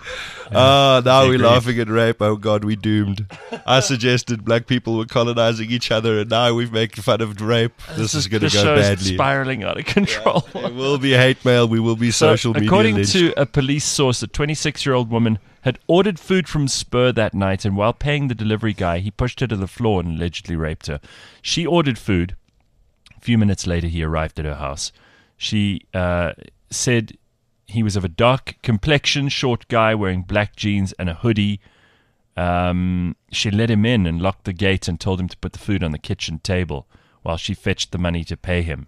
Ah, now we're agreed. laughing at rape. Oh, God, we doomed. I suggested black people were colonizing each other, and now we're making fun of rape. This is going to the go show's badly. spiraling out of control. It will be hate mail. We will be social so, media according lynched. to a police source, a twenty-six-year-old woman had ordered food from Spur that night, and while paying the delivery guy, he pushed her to the floor and allegedly raped her. She ordered food. A few minutes later, he arrived at her house. She uh, said he was of a dark complexion, short guy wearing black jeans and a hoodie. Um, she let him in and locked the gate and told him to put the food on the kitchen table while she fetched the money to pay him.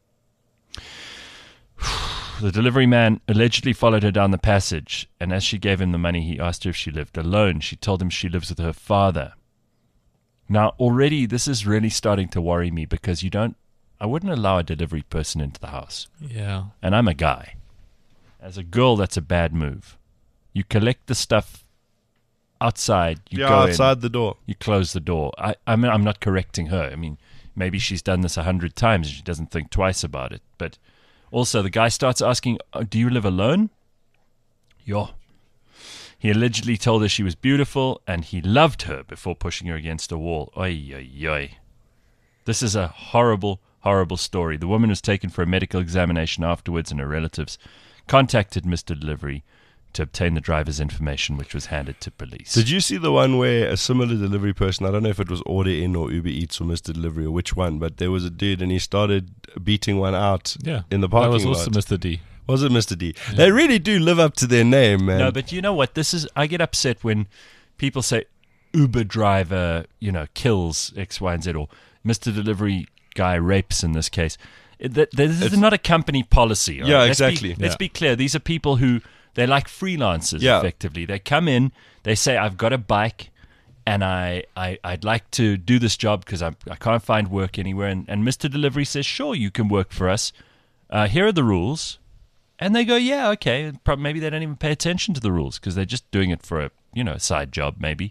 The delivery man allegedly followed her down the passage, and as she gave him the money, he asked her if she lived alone. She told him she lives with her father. Now, already this is really starting to worry me because you don't, I wouldn't allow a delivery person into the house. Yeah. And I'm a guy. As a girl, that's a bad move. You collect the stuff outside. You yeah, go outside in, the door. you close the door. I, I mean, I'm not correcting her. I mean, maybe she's done this a hundred times and she doesn't think twice about it. But also, the guy starts asking, oh, do you live alone? Yo. He allegedly told her she was beautiful and he loved her before pushing her against a wall. Oi, oi, oi. This is a horrible, horrible story. The woman was taken for a medical examination afterwards, and her relatives contacted Mister Delivery to obtain the driver's information, which was handed to police. Did you see the one where a similar delivery person, I don't know if it was Order In or Uber Eats or Mister Delivery or which one, but there was a dude and he started beating one out Yeah. in the parking lot. That was also Mister D. Was it Mister D? Yeah. They really do live up to their name, man. No, but you know what? This is. I get upset when people say Uber driver, you know, kills X, Y, and Z, or Mister Delivery guy rapes in this case. It, that, this It's, is not a company policy. Right? Yeah, let's exactly. Be, let's Yeah. be clear. These are people who, they're like freelancers, Yeah. effectively. They come in, they say, I've got a bike, and I, I, I'd like to do this job because I I can't find work anywhere. And, and Mister Delivery says, sure, you can work for us. Uh, here are the rules. And they go, yeah, okay. Probably, maybe they don't even pay attention to the rules because they're just doing it for a, you know, a side job, maybe.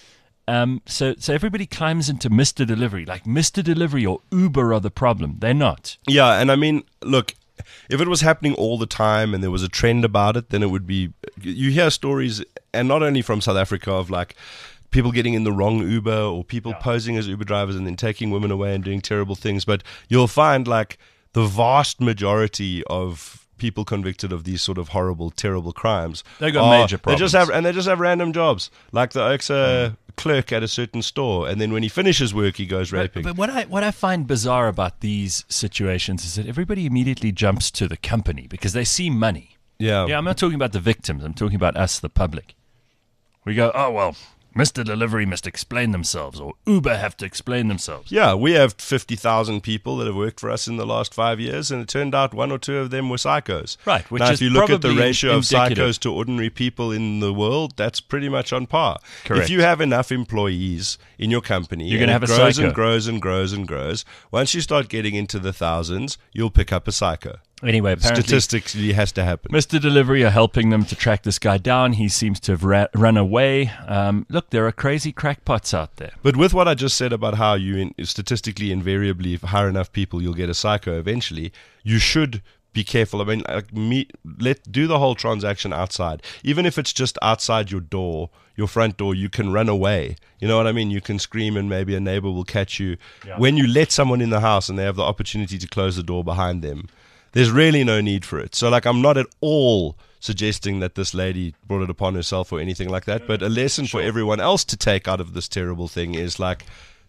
Um, so, so everybody climbs into Mister Delivery, like Mister Delivery or Uber are the problem. They're not. Yeah, and I mean, look, if it was happening all the time and there was a trend about it, then it would be. You hear stories, and not only from South Africa, of like people getting in the wrong Uber or people Yeah. posing as Uber drivers and then taking women away and doing terrible things. But you'll find like the vast majority of people convicted of these sort of horrible, terrible crimes. They got are- major They just problems. have, and they just have random jobs, like the O X A clerk at a certain store, and then when he finishes work, he goes raping. But, but what I what I find bizarre about these situations is that everybody immediately jumps to the company because they see money. yeah, Yeah, I'm not talking about the victims. I'm talking about us, the public. We go, oh, well, Mister Delivery must explain themselves, or Uber have to explain themselves. Yeah, we have fifty thousand people that have worked for us in the last five years, and it turned out one or two of them were psychos. Right, which now, is if you look at the probably ratio of indicative. psychos to ordinary people in the world, that's pretty much on par. Correct. If you have enough employees in your company, You're and gonna it have a grows psycho. and grows and grows and grows, once you start getting into the thousands, you'll pick up a psycho. Anyway, apparently, Statistically, it has to happen. Mister Delivery are helping them to track this guy down. He seems to have ra- run away. Um, look, there are crazy crackpots out there. But with what I just said about how you in, statistically invariably, if you hire enough people, you'll get a psycho eventually, you should be careful. I mean, like me, let do the whole transaction outside. Even if it's just outside your door, your front door, you can run away. You know what I mean? You can scream and maybe a neighbor will catch you. Yeah. When you let someone in the house and they have the opportunity to close the door behind them, there's really no need for it. So, like, I'm not at all suggesting that this lady brought it upon herself or anything like that. But a lesson for everyone else to take out of this terrible thing is like,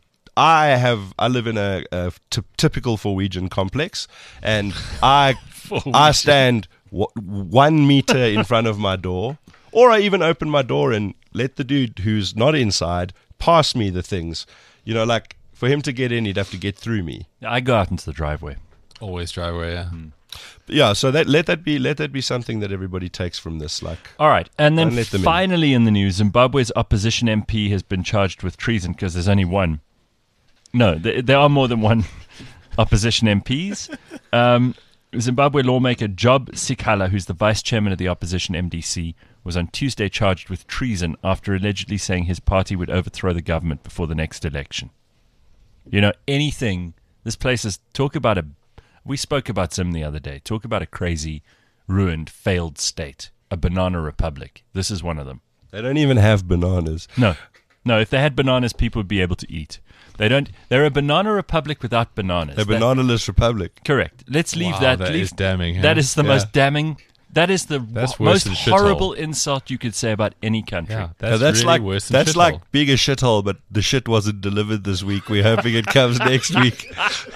I have I live in a, a t- typical Norwegian complex, and I I stand w- one meter in front of my door, or I even open my door and let the dude who's not inside pass me the things. You know, like for him to get in, he'd have to get through me. I go out into the driveway. Always driveway, yeah. Yeah, so that let that be let that be something that everybody takes from this. Like, All right, and then Don't let them in. finally in the news, Zimbabwe's opposition M P has been charged with treason because there's only one. No, there, there are more than one opposition M Ps. Um, Zimbabwe lawmaker Job Sikhala, who's the vice chairman of the opposition M D C, was on Tuesday charged with treason after allegedly saying his party would overthrow the government before the next election. You know, anything, this place is, talk about a, we spoke about Zim the other day, talk about a crazy, ruined, failed state, a banana republic. This is one of them. they don't even have bananas. No, no, if they had bananas, people would be able to eat. They don't, they're a banana republic without bananas. They're That- bananaless republic. Correct. Let's leave Wow, that. that leave, is damning, That huh? is the Yeah. most damning. That is the That's wo- worse most than shithole. horrible insult you could say about any country. Yeah, Yeah, that's, that's really like worse than that's shithole. like being a shithole, but the shit wasn't delivered this week. We're hoping it comes next week.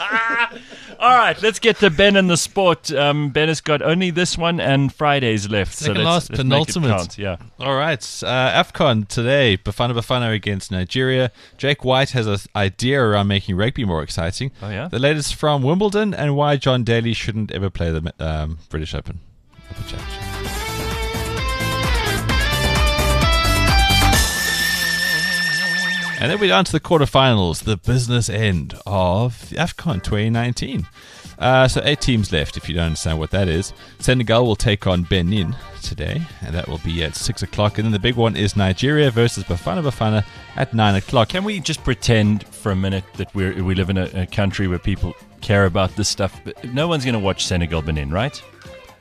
All right, let's get to Ben and the sport. Um, Ben has got only this one and Fridays left. Second so let's, last, let's make it penultimate. count, yeah. All right, uh, AFCON today. Bafana Bafana against Nigeria. Jake White has an idea around making rugby more exciting. Oh, yeah? The latest from Wimbledon and why John Daly shouldn't ever play the um, British Open. Upper Challenge. And then we're down to the quarterfinals, the business end of AFCON twenty nineteen. Uh, so eight teams left, if you don't understand what that is. Senegal will take on Benin today, and that will be at six o'clock. And then the big one is Nigeria versus Bafana Bafana at nine o'clock. Can we just pretend for a minute that we we live in a, a country where people care about this stuff? But no one's going to watch Senegal Benin, right?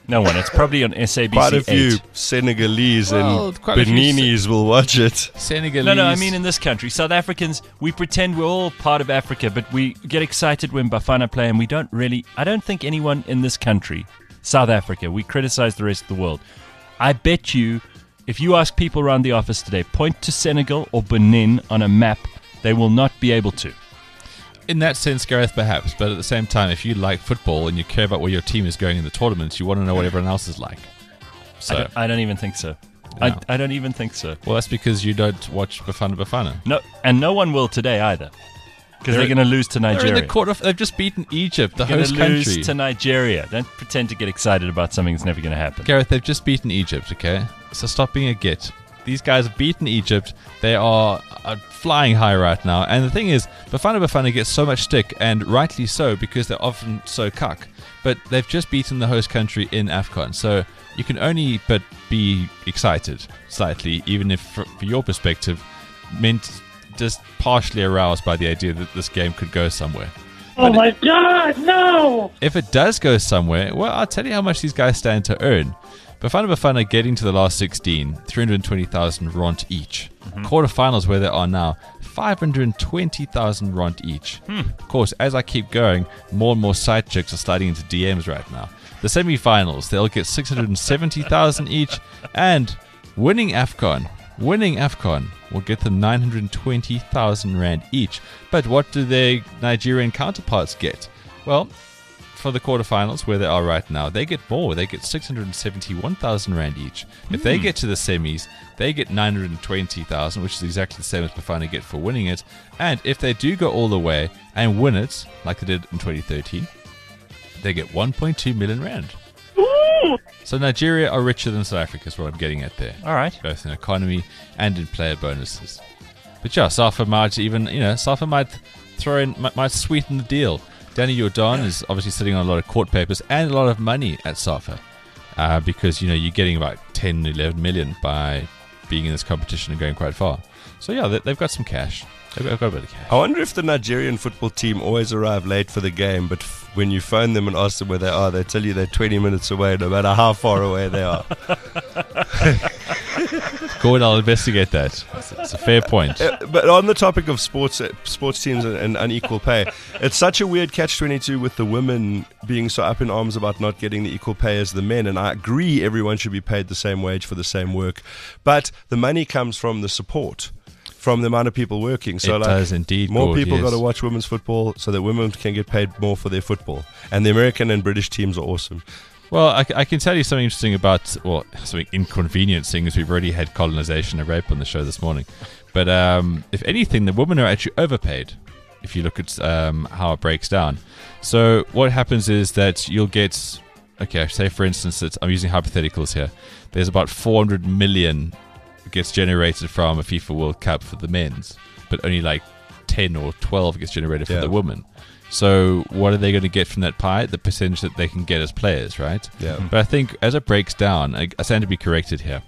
No one. It's probably on S A B C Quite a few eight. Senegalese Well, and quite a few Beninis will watch it. Senegalese. No, no, I mean in this country. South Africans, we pretend we're all part of Africa, but we get excited when Bafana play, and we don't really... I don't think anyone in this country, South Africa, we criticize the rest of the world. I bet you, if you ask people around the office today, point to Senegal or Benin on a map, they will not be able to. In that sense, Gareth, perhaps. But at the same time, if you like football and you care about where your team is going in the tournaments, you want to know what everyone else is like. So, I, don't, I don't even think so. No. I, I don't even think so. well, that's because you don't watch Bafana Bafana. No, and no one will today either, because they're, They're- going to lose to They're Nigeria. in the quarter. They've just beaten Egypt, the They're host going to lose country. to Nigeria. Don't pretend to get excited about something that's never going to happen. Gareth, they've just beaten Egypt, okay? So stop being a git. These guys have beaten Egypt. They are, are flying high right now. And the thing is, Bafana Bafana gets so much stick, and rightly so, because they're often so cuck. But they've just beaten the host country in AFCON. So you can only but be excited slightly, even if, for, for your perspective, meant just partially aroused by the idea that this game could go somewhere. Oh my God, no! If it does go somewhere, well, I'll tell you how much these guys stand to earn. Bafana Bafana getting to the last sixteen, three hundred twenty thousand rand each. Mm-hmm. Quarterfinals where they are now, five hundred twenty thousand rand each. Hmm. Of course, as I keep going, more and more side chicks are sliding into D Ms right now. The semi-finals, they'll get six hundred seventy thousand each, and winning AFCON, winning AFCON will get them nine hundred twenty thousand rand each. But what do their Nigerian counterparts get? Well, for the quarterfinals where they are right now, they get more. They get six hundred seventy-one thousand rand each. If they get to the semis, they get nine hundred twenty thousand, which is exactly the same as Bafana get for winning it. And if they do go all the way and win it, like they did in twenty thirteen, they get one point two million rand. So Nigeria are richer than South Africa is what I'm getting at there. All right. Both in economy and in player bonuses. But yeah, Safa might even, you know, Safa might throw in, might, might sweeten the deal. Danny Jordan is obviously sitting on a lot of court papers and a lot of money at Safa, uh, because, you know, you're getting about ten, eleven million by being in this competition and going quite far. So yeah, they, they've got some cash. They've got, they've got a bit of cash. I wonder if the Nigerian football team always arrive late for the game, but f- when you phone them and ask them where they are, they tell you they're twenty minutes away, no matter how far away they are. Go and I'll investigate that. It's, it's a fair point. Uh, but on the topic of sports uh, sports teams and, and unequal pay, it's such a weird catch twenty-two with the women being so up in arms about not getting the equal pay as the men. And I agree everyone should be paid the same wage for the same work. But the money comes from the support, from the amount of people working. So It like, does indeed, more Gord, people yes. got to watch women's football so that women can get paid more for their football. And the American and British teams are awesome. Well, I, I can tell you something interesting about, well, something inconvenient, seeing as we've already had colonization and rape on the show this morning. But um, if anything, the women are actually overpaid, if you look at um, how it breaks down. So what happens is that you'll get, okay, say for instance, that I'm using hypotheticals here. There's about four hundred million gets generated from a FIFA World Cup for the men's, but only like ten or twelve gets generated for Yeah. the women. So what are they going to get from that pie? The percentage that they can get as players, right? Yeah. But I think as it breaks down, I, I stand to be corrected here,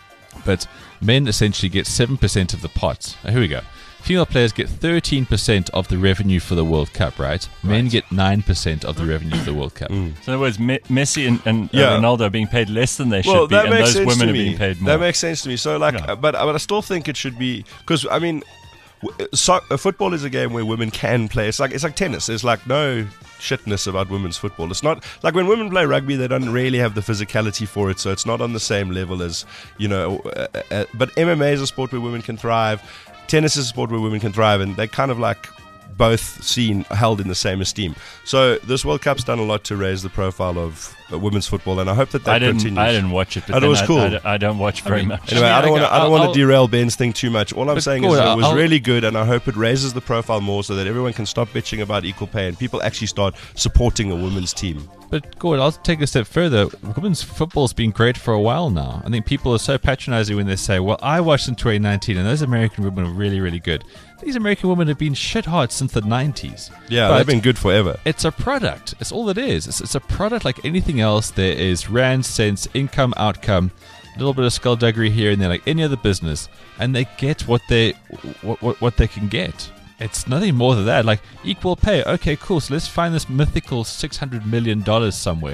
but men essentially get seven percent of the pot. Now, here we go. Female players get thirteen percent of the revenue for the World Cup, right? Men Right. get nine percent of the revenue for the World Cup. So in other words, Me- Messi and, and Yeah. uh, Ronaldo are being paid less than they Well, should be, that and makes those sense women to are me. being paid more. That makes sense to me. So, like, Yeah. but, but I still think it should be, because I mean, w- so, uh, football is a game where women can play. It's like it's like tennis. There's like no shitness about women's football. It's not like when women play rugby, they don't really have the physicality for it, so it's not on the same level as, you know. Uh, uh, but M M A is a sport where women can thrive. Tennis is a sport where women can thrive, and they kind of like both seen held in the same esteem. So this World Cup's done a lot to raise the profile of uh, women's football, and I hope that that I didn't. continues. I didn't watch it, but And it then was I, cool. I, I don't watch very mean, much. Anyway, I don't mean, want to. I- I don't want I'll- to derail Ben's thing too much. All I'm But saying Gord, is that it was I'll- really good, and I hope it raises the profile more so that everyone can stop bitching about equal pay and people actually start supporting a women's team. But Gord, I'll take a step further. Women's football's been great for a while now. I think people are so patronizing when they say, well, I watched in twenty nineteen and those American women are really, really good. These American women have been shit hot since the nineties. Yeah, But they've been good forever. it's a product. It's all it is. It's, it's a product like anything else. There is rand, cents, income, outcome, a little bit of skullduggery here and there, like any other business, and they get what they what, what, what they can get. It's nothing more than that. Like equal pay. Okay, cool. So let's find this mythical six hundred million dollars somewhere.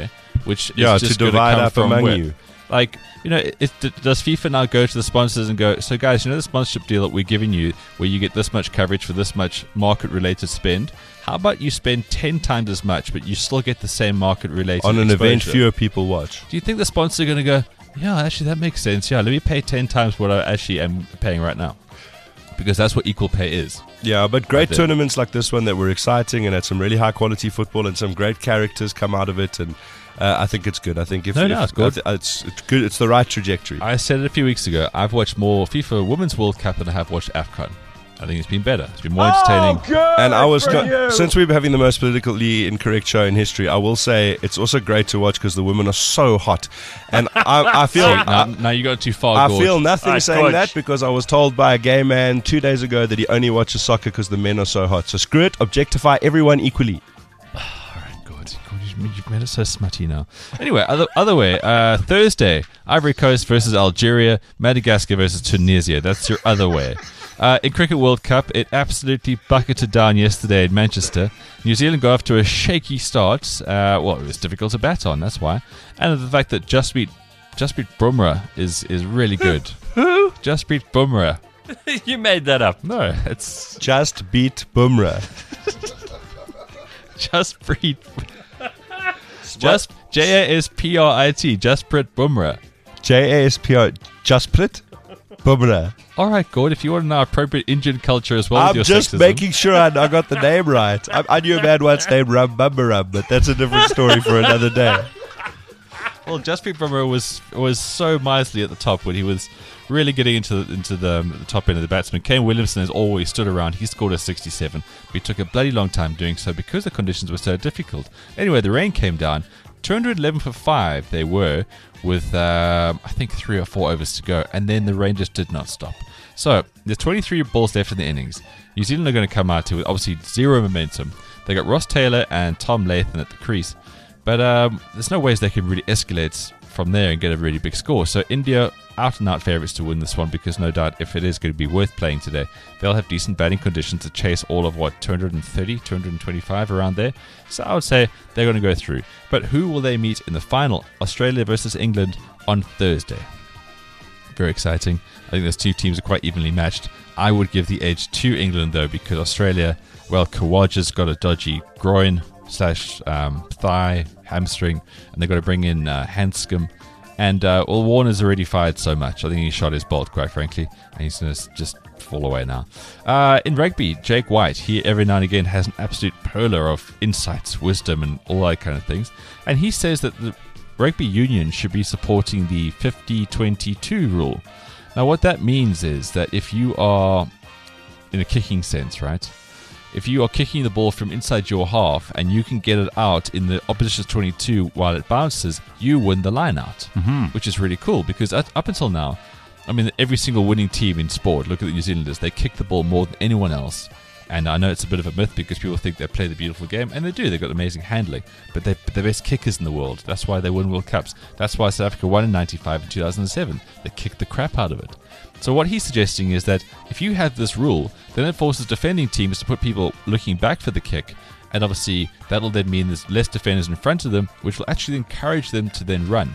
which Yeah, is to just gonna divide come up from among where- you. Like, you know, it, it, does FIFA now go to the sponsors and go, so guys, you know the sponsorship deal that we're giving you where you get this much coverage for this much market-related spend? How about you spend ten times as much, but you still get the same market-related On an event exposure? fewer people watch. Do you think the sponsors are going to go, yeah, actually, that makes sense. Yeah, let me pay ten times what I actually am paying right now? Because that's what equal pay is. Yeah, but great Right there. tournaments like this one that were exciting and had some really high-quality football and some great characters come out of it, and uh, I think it's good. I think if, No, if no, it's good. I th- it's, it's good. It's the right trajectory. I said it a few weeks ago. I've watched more FIFA Women's World Cup than I have watched AFCON. I think it's been better. It's been more entertaining. And I was go- since we're having the most politically incorrect show in history, I will say it's also great to watch because the women are so hot, and I, I feel See, now, I, now you got too far. I Gord. feel nothing Alright, saying Gorge. that because I was told by a gay man two days ago that he only watches soccer because the men are so hot. So screw it, objectify everyone equally. God, God, you've made- you've made it so smutty now. Anyway, other other way. Uh, Thursday, Ivory Coast versus Algeria, Madagascar versus Tunisia. That's your other way. Uh, in Cricket World Cup, it absolutely bucketed down yesterday in Manchester. New Zealand got off to a shaky start. Uh, well, it was difficult to bat on, that's why. And the fact that Jasprit, Jasprit Bumrah is, is really good. Who? Jasprit Bumrah. You made that up. No, it's Just beat Bumrah. Jasprit. Just J A S P R I T. Jasprit Bumrah. J A S P R. Jasprit Bumrah. All right, Gord, if you want to know appropriate Indian culture as well I'm with your just sexism. making sure I, I got the name right. I, I knew a man once named Rum Bumbarum, but that's a different story for another day. Well, Jasprit Bumrah was was so miserly at the top when he was really getting into the, into the, um, the top end of the batsman. Kane Williamson has always stood around. He scored a sixty-seven, but he took a bloody long time doing so because the conditions were so difficult. Anyway, the rain came down. two hundred eleven for five they were with, um, I think, three or four overs to go, and then the rain just did not stop. So, there's twenty-three balls left in the innings. New Zealand are going to come out to with obviously zero momentum. They got Ross Taylor and Tom Latham at the crease, but um, there's no ways they can really escalate from there and get a really big score. So India out and out favourites to win this one because no doubt if it is going to be worth playing today, they'll have decent batting conditions to chase all of what, two hundred thirty, two hundred twenty-five around there. So I would say they're going to go through. But who will they meet in the final? Australia versus England on Thursday. Very exciting. I think those two teams are quite evenly matched. I would give the edge to England though because Australia, well, Kawaja's got a dodgy groin slash um, thigh, hamstring, and they've got to bring in uh, Hanscom. And uh, well, Warner's already fired so much. I think he shot his bolt, quite frankly, and he's going to just fall away now. Uh, in rugby, Jake White, he every now and again has an absolute polar of insights, wisdom, and all that kind of things. And he says that the rugby union should be supporting the fifty twenty-two rule. Now, what that means is that if you are, in a kicking sense, right? If you are kicking the ball from inside your half and you can get it out in the opposition's twenty-two while it bounces, you win the line out, mm-hmm. which is really cool because up until now, I mean, every single winning team in sport, look at the New Zealanders, they kick the ball more than anyone else. And I know it's a bit of a myth because people think they play the beautiful game, and they do. They've got amazing handling, but they're the best kickers in the world. That's why they win World Cups. That's why South Africa won in ninety-five and two thousand seven. They kicked the crap out of it. So what he's suggesting is that if you have this rule, then it forces defending teams to put people looking back for the kick, and obviously that'll then mean there's less defenders in front of them, which will actually encourage them to then run.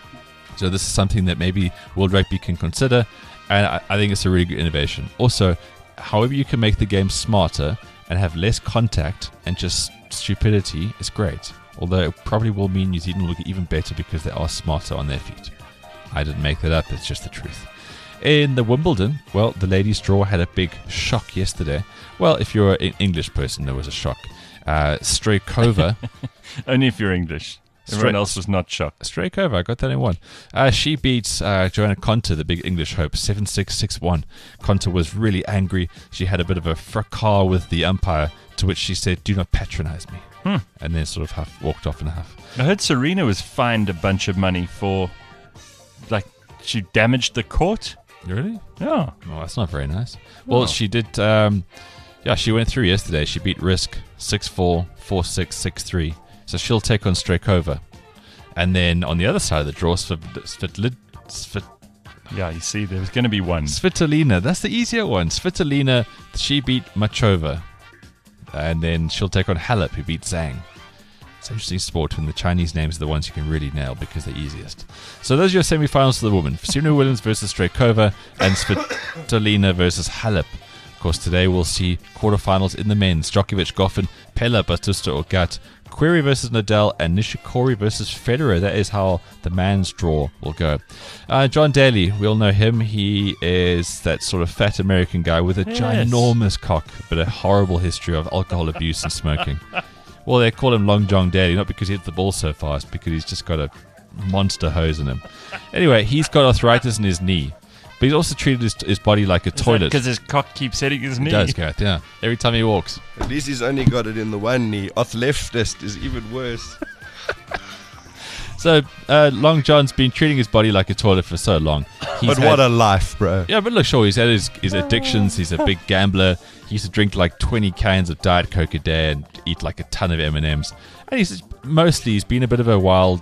So this is something that maybe World Rugby can consider, and I, I think it's a really good innovation. Also, however you can make the game smarter and have less contact and just stupidity is great. Although it probably will mean New Zealand will get even better because they are smarter on their feet. I didn't make that up, it's just the truth. In the Wimbledon, well, the ladies' draw had a big shock yesterday. Well, if you're an English person, there was a shock. Uh, Strykova. Only if you're English. Everyone Stray- else was not shocked. Strykova, I got that in one. Uh, she beats uh, Joanna Konta, the big English hope, seven six, six one. Konta was really angry. She had a bit of a fracas with the umpire, to which she said, "Do not patronize me." Hmm. And then sort of huff, walked off in a huff. I heard Serena was fined a bunch of money for, like, she damaged the court. Really? Yeah. Well, that's not very nice. Well, Oh. she did, um, yeah, she went through yesterday. She beat Risk six four, four six, six three. So she'll take on Strykova. And then on the other side of the draw, Svit- Svitli- Svit- Yeah, you see, there was going to be one. Svitolina. That's the easier one. Svitolina, she beat Machova. And then she'll take on Halep, who beat Zhang. It's an interesting sport when the Chinese names are the ones you can really nail because they're easiest. So those are your semi-finals for the women. Serena Williams versus Strelkova and Svitolina versus Halep. Of course, today we'll see quarterfinals in the men's. Djokovic, Goffin, Pella, Bautista, Agut, Querrey versus Nadal, and Nishikori versus Federer. That is how the man's draw will go. Uh, John Daly, we all know him. He is that sort of fat American guy with a Yes. ginormous cock, but a horrible history of alcohol abuse and smoking. Well, they call him Long John Daly, not because he hits the ball so fast, because he's just got a monster hose in him. Anyway, he's got arthritis in his knee. But he's also treated his, his body like a toilet. Because his cock keeps hitting his knee. He does, Gareth, yeah. Every time he walks. At least he's only got it in the one knee. Off leftist is even worse. So, uh, Long John's been treating his body like a toilet for so long. He's But had- what a life, bro. Yeah, but look, sure, he's had his, his addictions. He's a big gambler. He used to drink like twenty cans of Diet Coke a day and eat like a ton of M and M's. And he's mostly, he's been a bit of a wild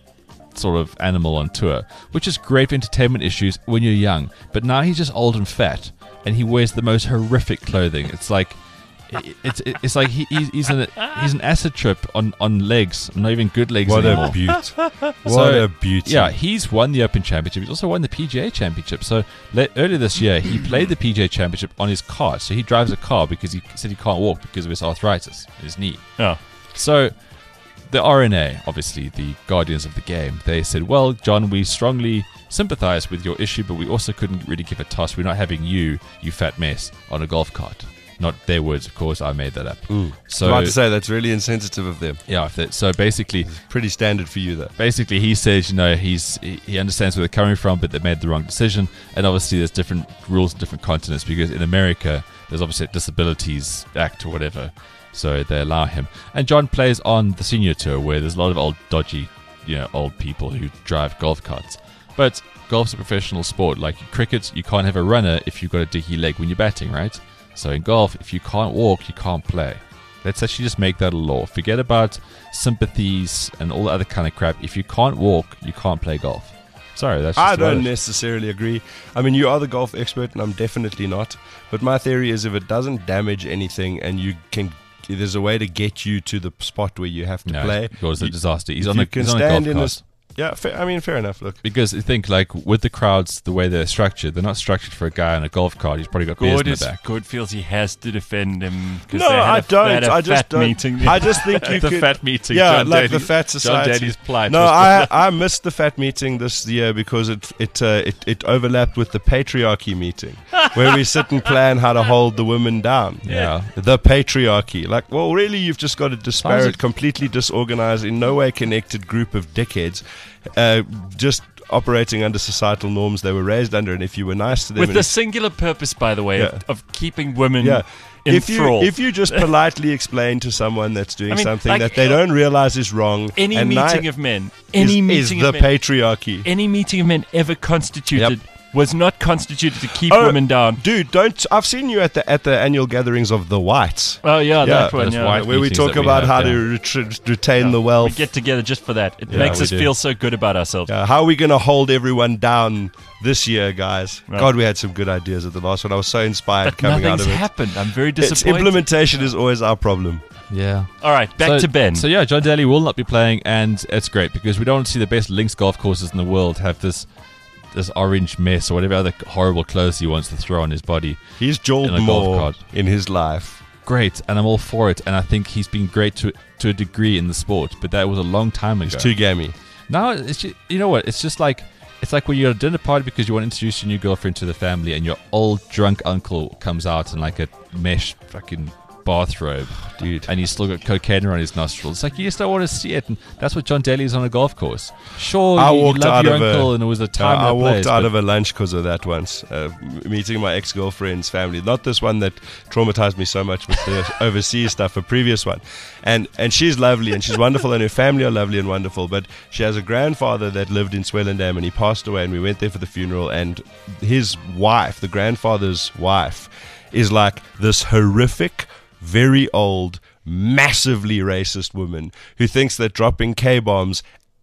sort of animal on tour, which is great for entertainment issues when you're young. But now he's just old and fat, and he wears the most horrific clothing. It's like it's it's like he, he's an he's an acid trip on, on legs, not even good legs What anymore. a beaut. What So, a beauty. Yeah, he's won the Open Championship. He's also won the P G A Championship. So le- earlier this year, he played the P G A Championship on his car. So he drives a car because he said he can't walk because of his arthritis in his knee. Oh. So the R N A, obviously the guardians of the game, they said, well, John, we strongly sympathize with your issue, but we also couldn't really give a toss. We're not having you, you fat mess, on a golf cart. Not their words, of course. I made that up. Mm. So, I was about to say, that's really insensitive of them. yeah, if that- so basically, Pretty standard for you, though. basically he says, you know, he's he he understands where they're coming from, but they made the wrong decision. And obviously there's different rules in different continents, because in America there's obviously a Disabilities Act or whatever, so they allow him. And John plays on the senior tour, where there's a lot of old dodgy, you know, old people who drive golf carts. But golf's a professional sport. Like cricket, you can't have a runner if you've got a dicky leg when you're batting, right? So in golf, if you can't walk, you can't play. Let's actually just make that a law. Forget about sympathies and all the other kind of crap. If you can't walk, you can't play golf. Sorry, that's just I about don't it. necessarily agree. I mean, you are the golf expert, and I'm definitely not. But my theory is, if it doesn't damage anything, and you can, there's a way to get you to the spot where you have to No, play. it was a you- disaster. He's if on you a, can he's on a stand golf in cart. this. Yeah, fair, I mean, fair enough. Look, Because I think, like, with the crowds, the way they're structured, they're not structured for a guy on a golf cart. He's probably got beers Gord, in is, the back. Gord feels he has to defend him. 'cause no, they had I a, don't. They had a I just fat don't. meeting. I just think you the could. fat meeting. Yeah, John like Daly, the fat society. John Daly's plight. No, was- I I missed the fat meeting this year because it it uh, it, it overlapped with the patriarchy meeting, where we sit and plan how to hold the women down. Yeah. The patriarchy. Like, well, really, you've just got a disparate, it- completely disorganized, in no way connected group of dickheads, uh, just operating under societal norms they were raised under. And if you were nice to them, With and the if- singular purpose, by the way, Yeah. of, of keeping women yeah. in If you thrall. if you just politely explain to someone that's doing I mean, something like, that they don't realize is wrong, any and meeting ni- of men, is, any is meeting the of men, patriarchy. any meeting of men ever constituted was not constituted to keep Oh, women down. Dude, don't! I've seen you at the at the annual gatherings of the whites. Oh yeah, that one. those Yeah. white Where we meetings talk that we about have, how yeah. to ret- retain the We wealth. get together just for that. It Yeah, makes we us do. feel so good about ourselves. Uh, how are we going to hold everyone down this year, guys? Right. God, we had some good ideas at the last one. I was so inspired But coming out nothing's of it. happened. I'm very Its disappointed. implementation is always our problem. Yeah. All right, back so, to Ben. So yeah, John Daly will not be playing, and it's great because we don't want to see the best links golf courses in the world have this this orange mess or whatever other horrible clothes he wants to throw on his body. He's jawed In a golf more cart. in his life. Great, and I'm all for it, and I think he's been great to to a degree in the sport, but that was a long time ago. He's too gammy. Now it's just, you know what? It's just like it's like when you're at a dinner party because you want to introduce your new girlfriend to the family, and your old drunk uncle comes out in like a mesh fucking bathrobe, Dude. and he's still got cocaine around his nostrils. It's like you just don't want to see it, and that's what John Daly is on a golf course. Sure, I you, you walked love out your of a- uncle, and it was a time. Uh, I and a walked place, out but of a lunch because of that once, uh, m- meeting my ex-girlfriend's family. Not this one that traumatized me so much with the overseas stuff, a previous one. And and she's lovely and she's wonderful, and her family are lovely and wonderful. But she has a grandfather that lived in Swellendam, and he passed away, and we went there for the funeral. And his wife, the grandfather's wife, is like this horrific, very old, massively racist woman who thinks that dropping K-bombs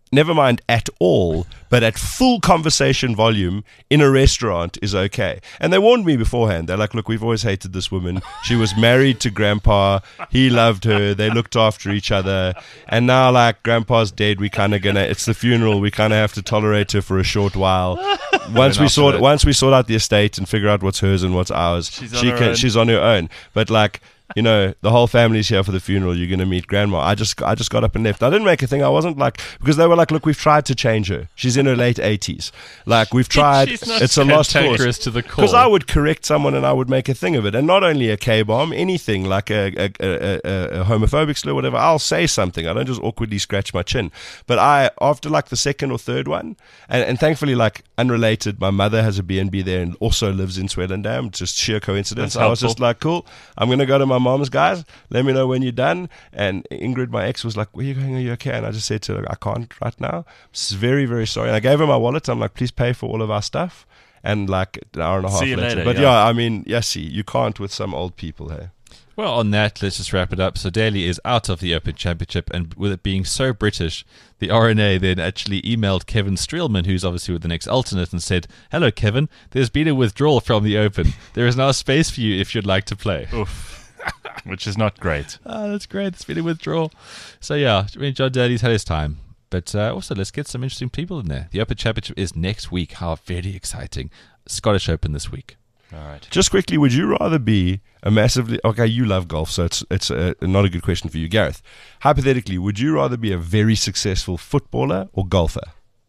never mind at all, but at full conversation volume in a restaurant is okay. And they warned me beforehand. They're like, look, we've always hated this woman. She was married to Grandpa. He loved her. They looked after each other. And now, like, Grandpa's dead. We kind of gonna, it's the funeral. We kind of have to tolerate her for a short while. Once we sort, that. once we sort out the estate and figure out what's hers and what's ours, She's on she her can, own. she's on her own. But, like, you know, the whole family's here for the funeral. You're going to meet Grandma. I just, I just got up and left. I didn't make a thing. I wasn't like, because they were like, look, we've tried to change her. She's in her late eighties. Like, we've tried. She's not It's a lost cause. cantankerous to the core. Because I would correct someone and I would make a thing of it. And not only a K-bomb, anything like a, a, a, a, a homophobic slur, whatever, I'll say something. I don't just awkwardly scratch my chin. But I, after like the second or third one, and, and thankfully, like, unrelated, my mother has a B and B there and also lives in Swellendam. Just sheer coincidence. That's I was helpful. just like, cool, I'm going to go to my mom's, guys. Let me know when you're done. And Ingrid, my ex, was like, where are you going? Are you okay? And I just said to her, I can't right now. I'm very, very sorry. And I gave her my wallet. I'm like, please pay for all of our stuff. And like an hour and a half See you later. later, But yeah. yeah. I mean, yeah, see, you can't with some old people, hey? Well, on that, let's just wrap it up. So Daly is out of the Open Championship, and with it being so British, the R N A then actually emailed Kevin Streelman, who's obviously with the next alternate, and said, hello, Kevin, there's been a withdrawal from the Open. There is now space for you if you'd like to play. Oof. Which is not great. Oh, that's great. There's been a withdrawal. So, yeah, I mean, John Daly's had his time. But uh, also, let's get some interesting people in there. The Open Championship is next week. How very exciting. Scottish Open this week. All right. Just quickly, would you rather be a massively okay? You love golf, so it's it's a, not a good question for you, Gareth. Hypothetically, would you rather be a very successful footballer or golfer?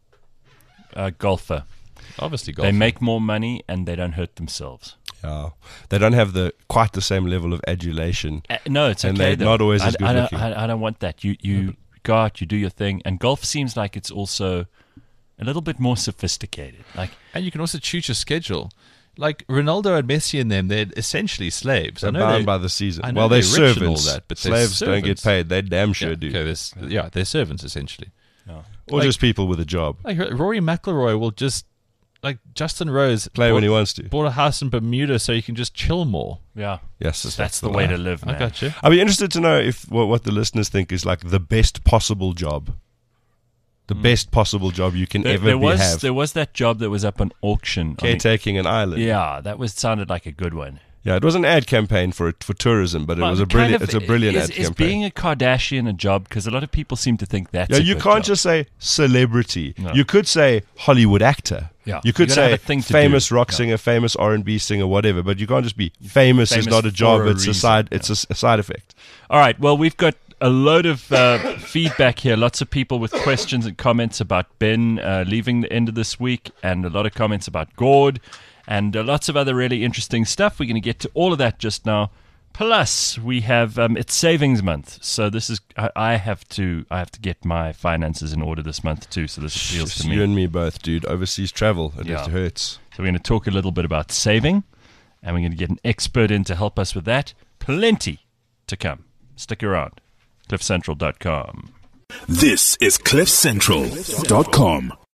Uh, golfer. Obviously, golf. They make more money and they don't hurt themselves. Yeah, they don't have the quite the same level of adulation. Uh, no, it's And okay. they're though. not always I, as good I don't, looking. I, I don't want that. You you go out, you do your thing, and golf seems like it's also a little bit more sophisticated. Like And you can also choose your schedule. Like Ronaldo and Messi and them, they're essentially slaves. They're I know bound they- by the season. I know Well, they're, they're rich and all servants. that, but they're Slaves don't get servants. paid. They damn sure yeah, do. Okay, there's, yeah, they're servants essentially. no. Or like- just people with a job. Like Rory McIlroy will just, like Justin Rose, Play bought, when he wants to. bought a house in Bermuda so he can just chill more. yeah, Yes, that's the way to live, I man. got you. I'd be interested to know if what, what the listeners think is like the best possible job. The best possible job you can There, ever there be was have. there was that job that was up on auction. on the- Caretaking an island. yeah, that was sounded like a good one. Yeah, it was an ad campaign for for tourism, but it Well, was a kind brilliant. of- it's a brilliant is, ad is campaign. being a Kardashian a job? Because a lot of people seem to think that's Yeah, a you good can't job. just say celebrity. No. You could say Hollywood actor. Yeah. You could You gotta have say a thing to famous do. rock Yeah. singer, famous R and B singer, whatever. But you can't just be famous. Famous is not a for job. a it's a reason. side. It's a s- a, side effect. All right. Well, we've got a load of uh, feedback here. Lots of people with questions and comments about Ben uh, leaving the end of this week, and a lot of comments about Gord, and uh, lots of other really interesting stuff. We're going to get to all of that just now. Plus, we have um, it's savings month, so this is I, I have to I have to get my finances in order this month too. So this appeals to me. You and me both, dude. Overseas travel. It Yeah. just hurts. So we're going to talk a little bit about saving, and we're going to get an expert in to help us with that. Plenty to come. Stick around. cliff central dot com. This is cliff central dot com.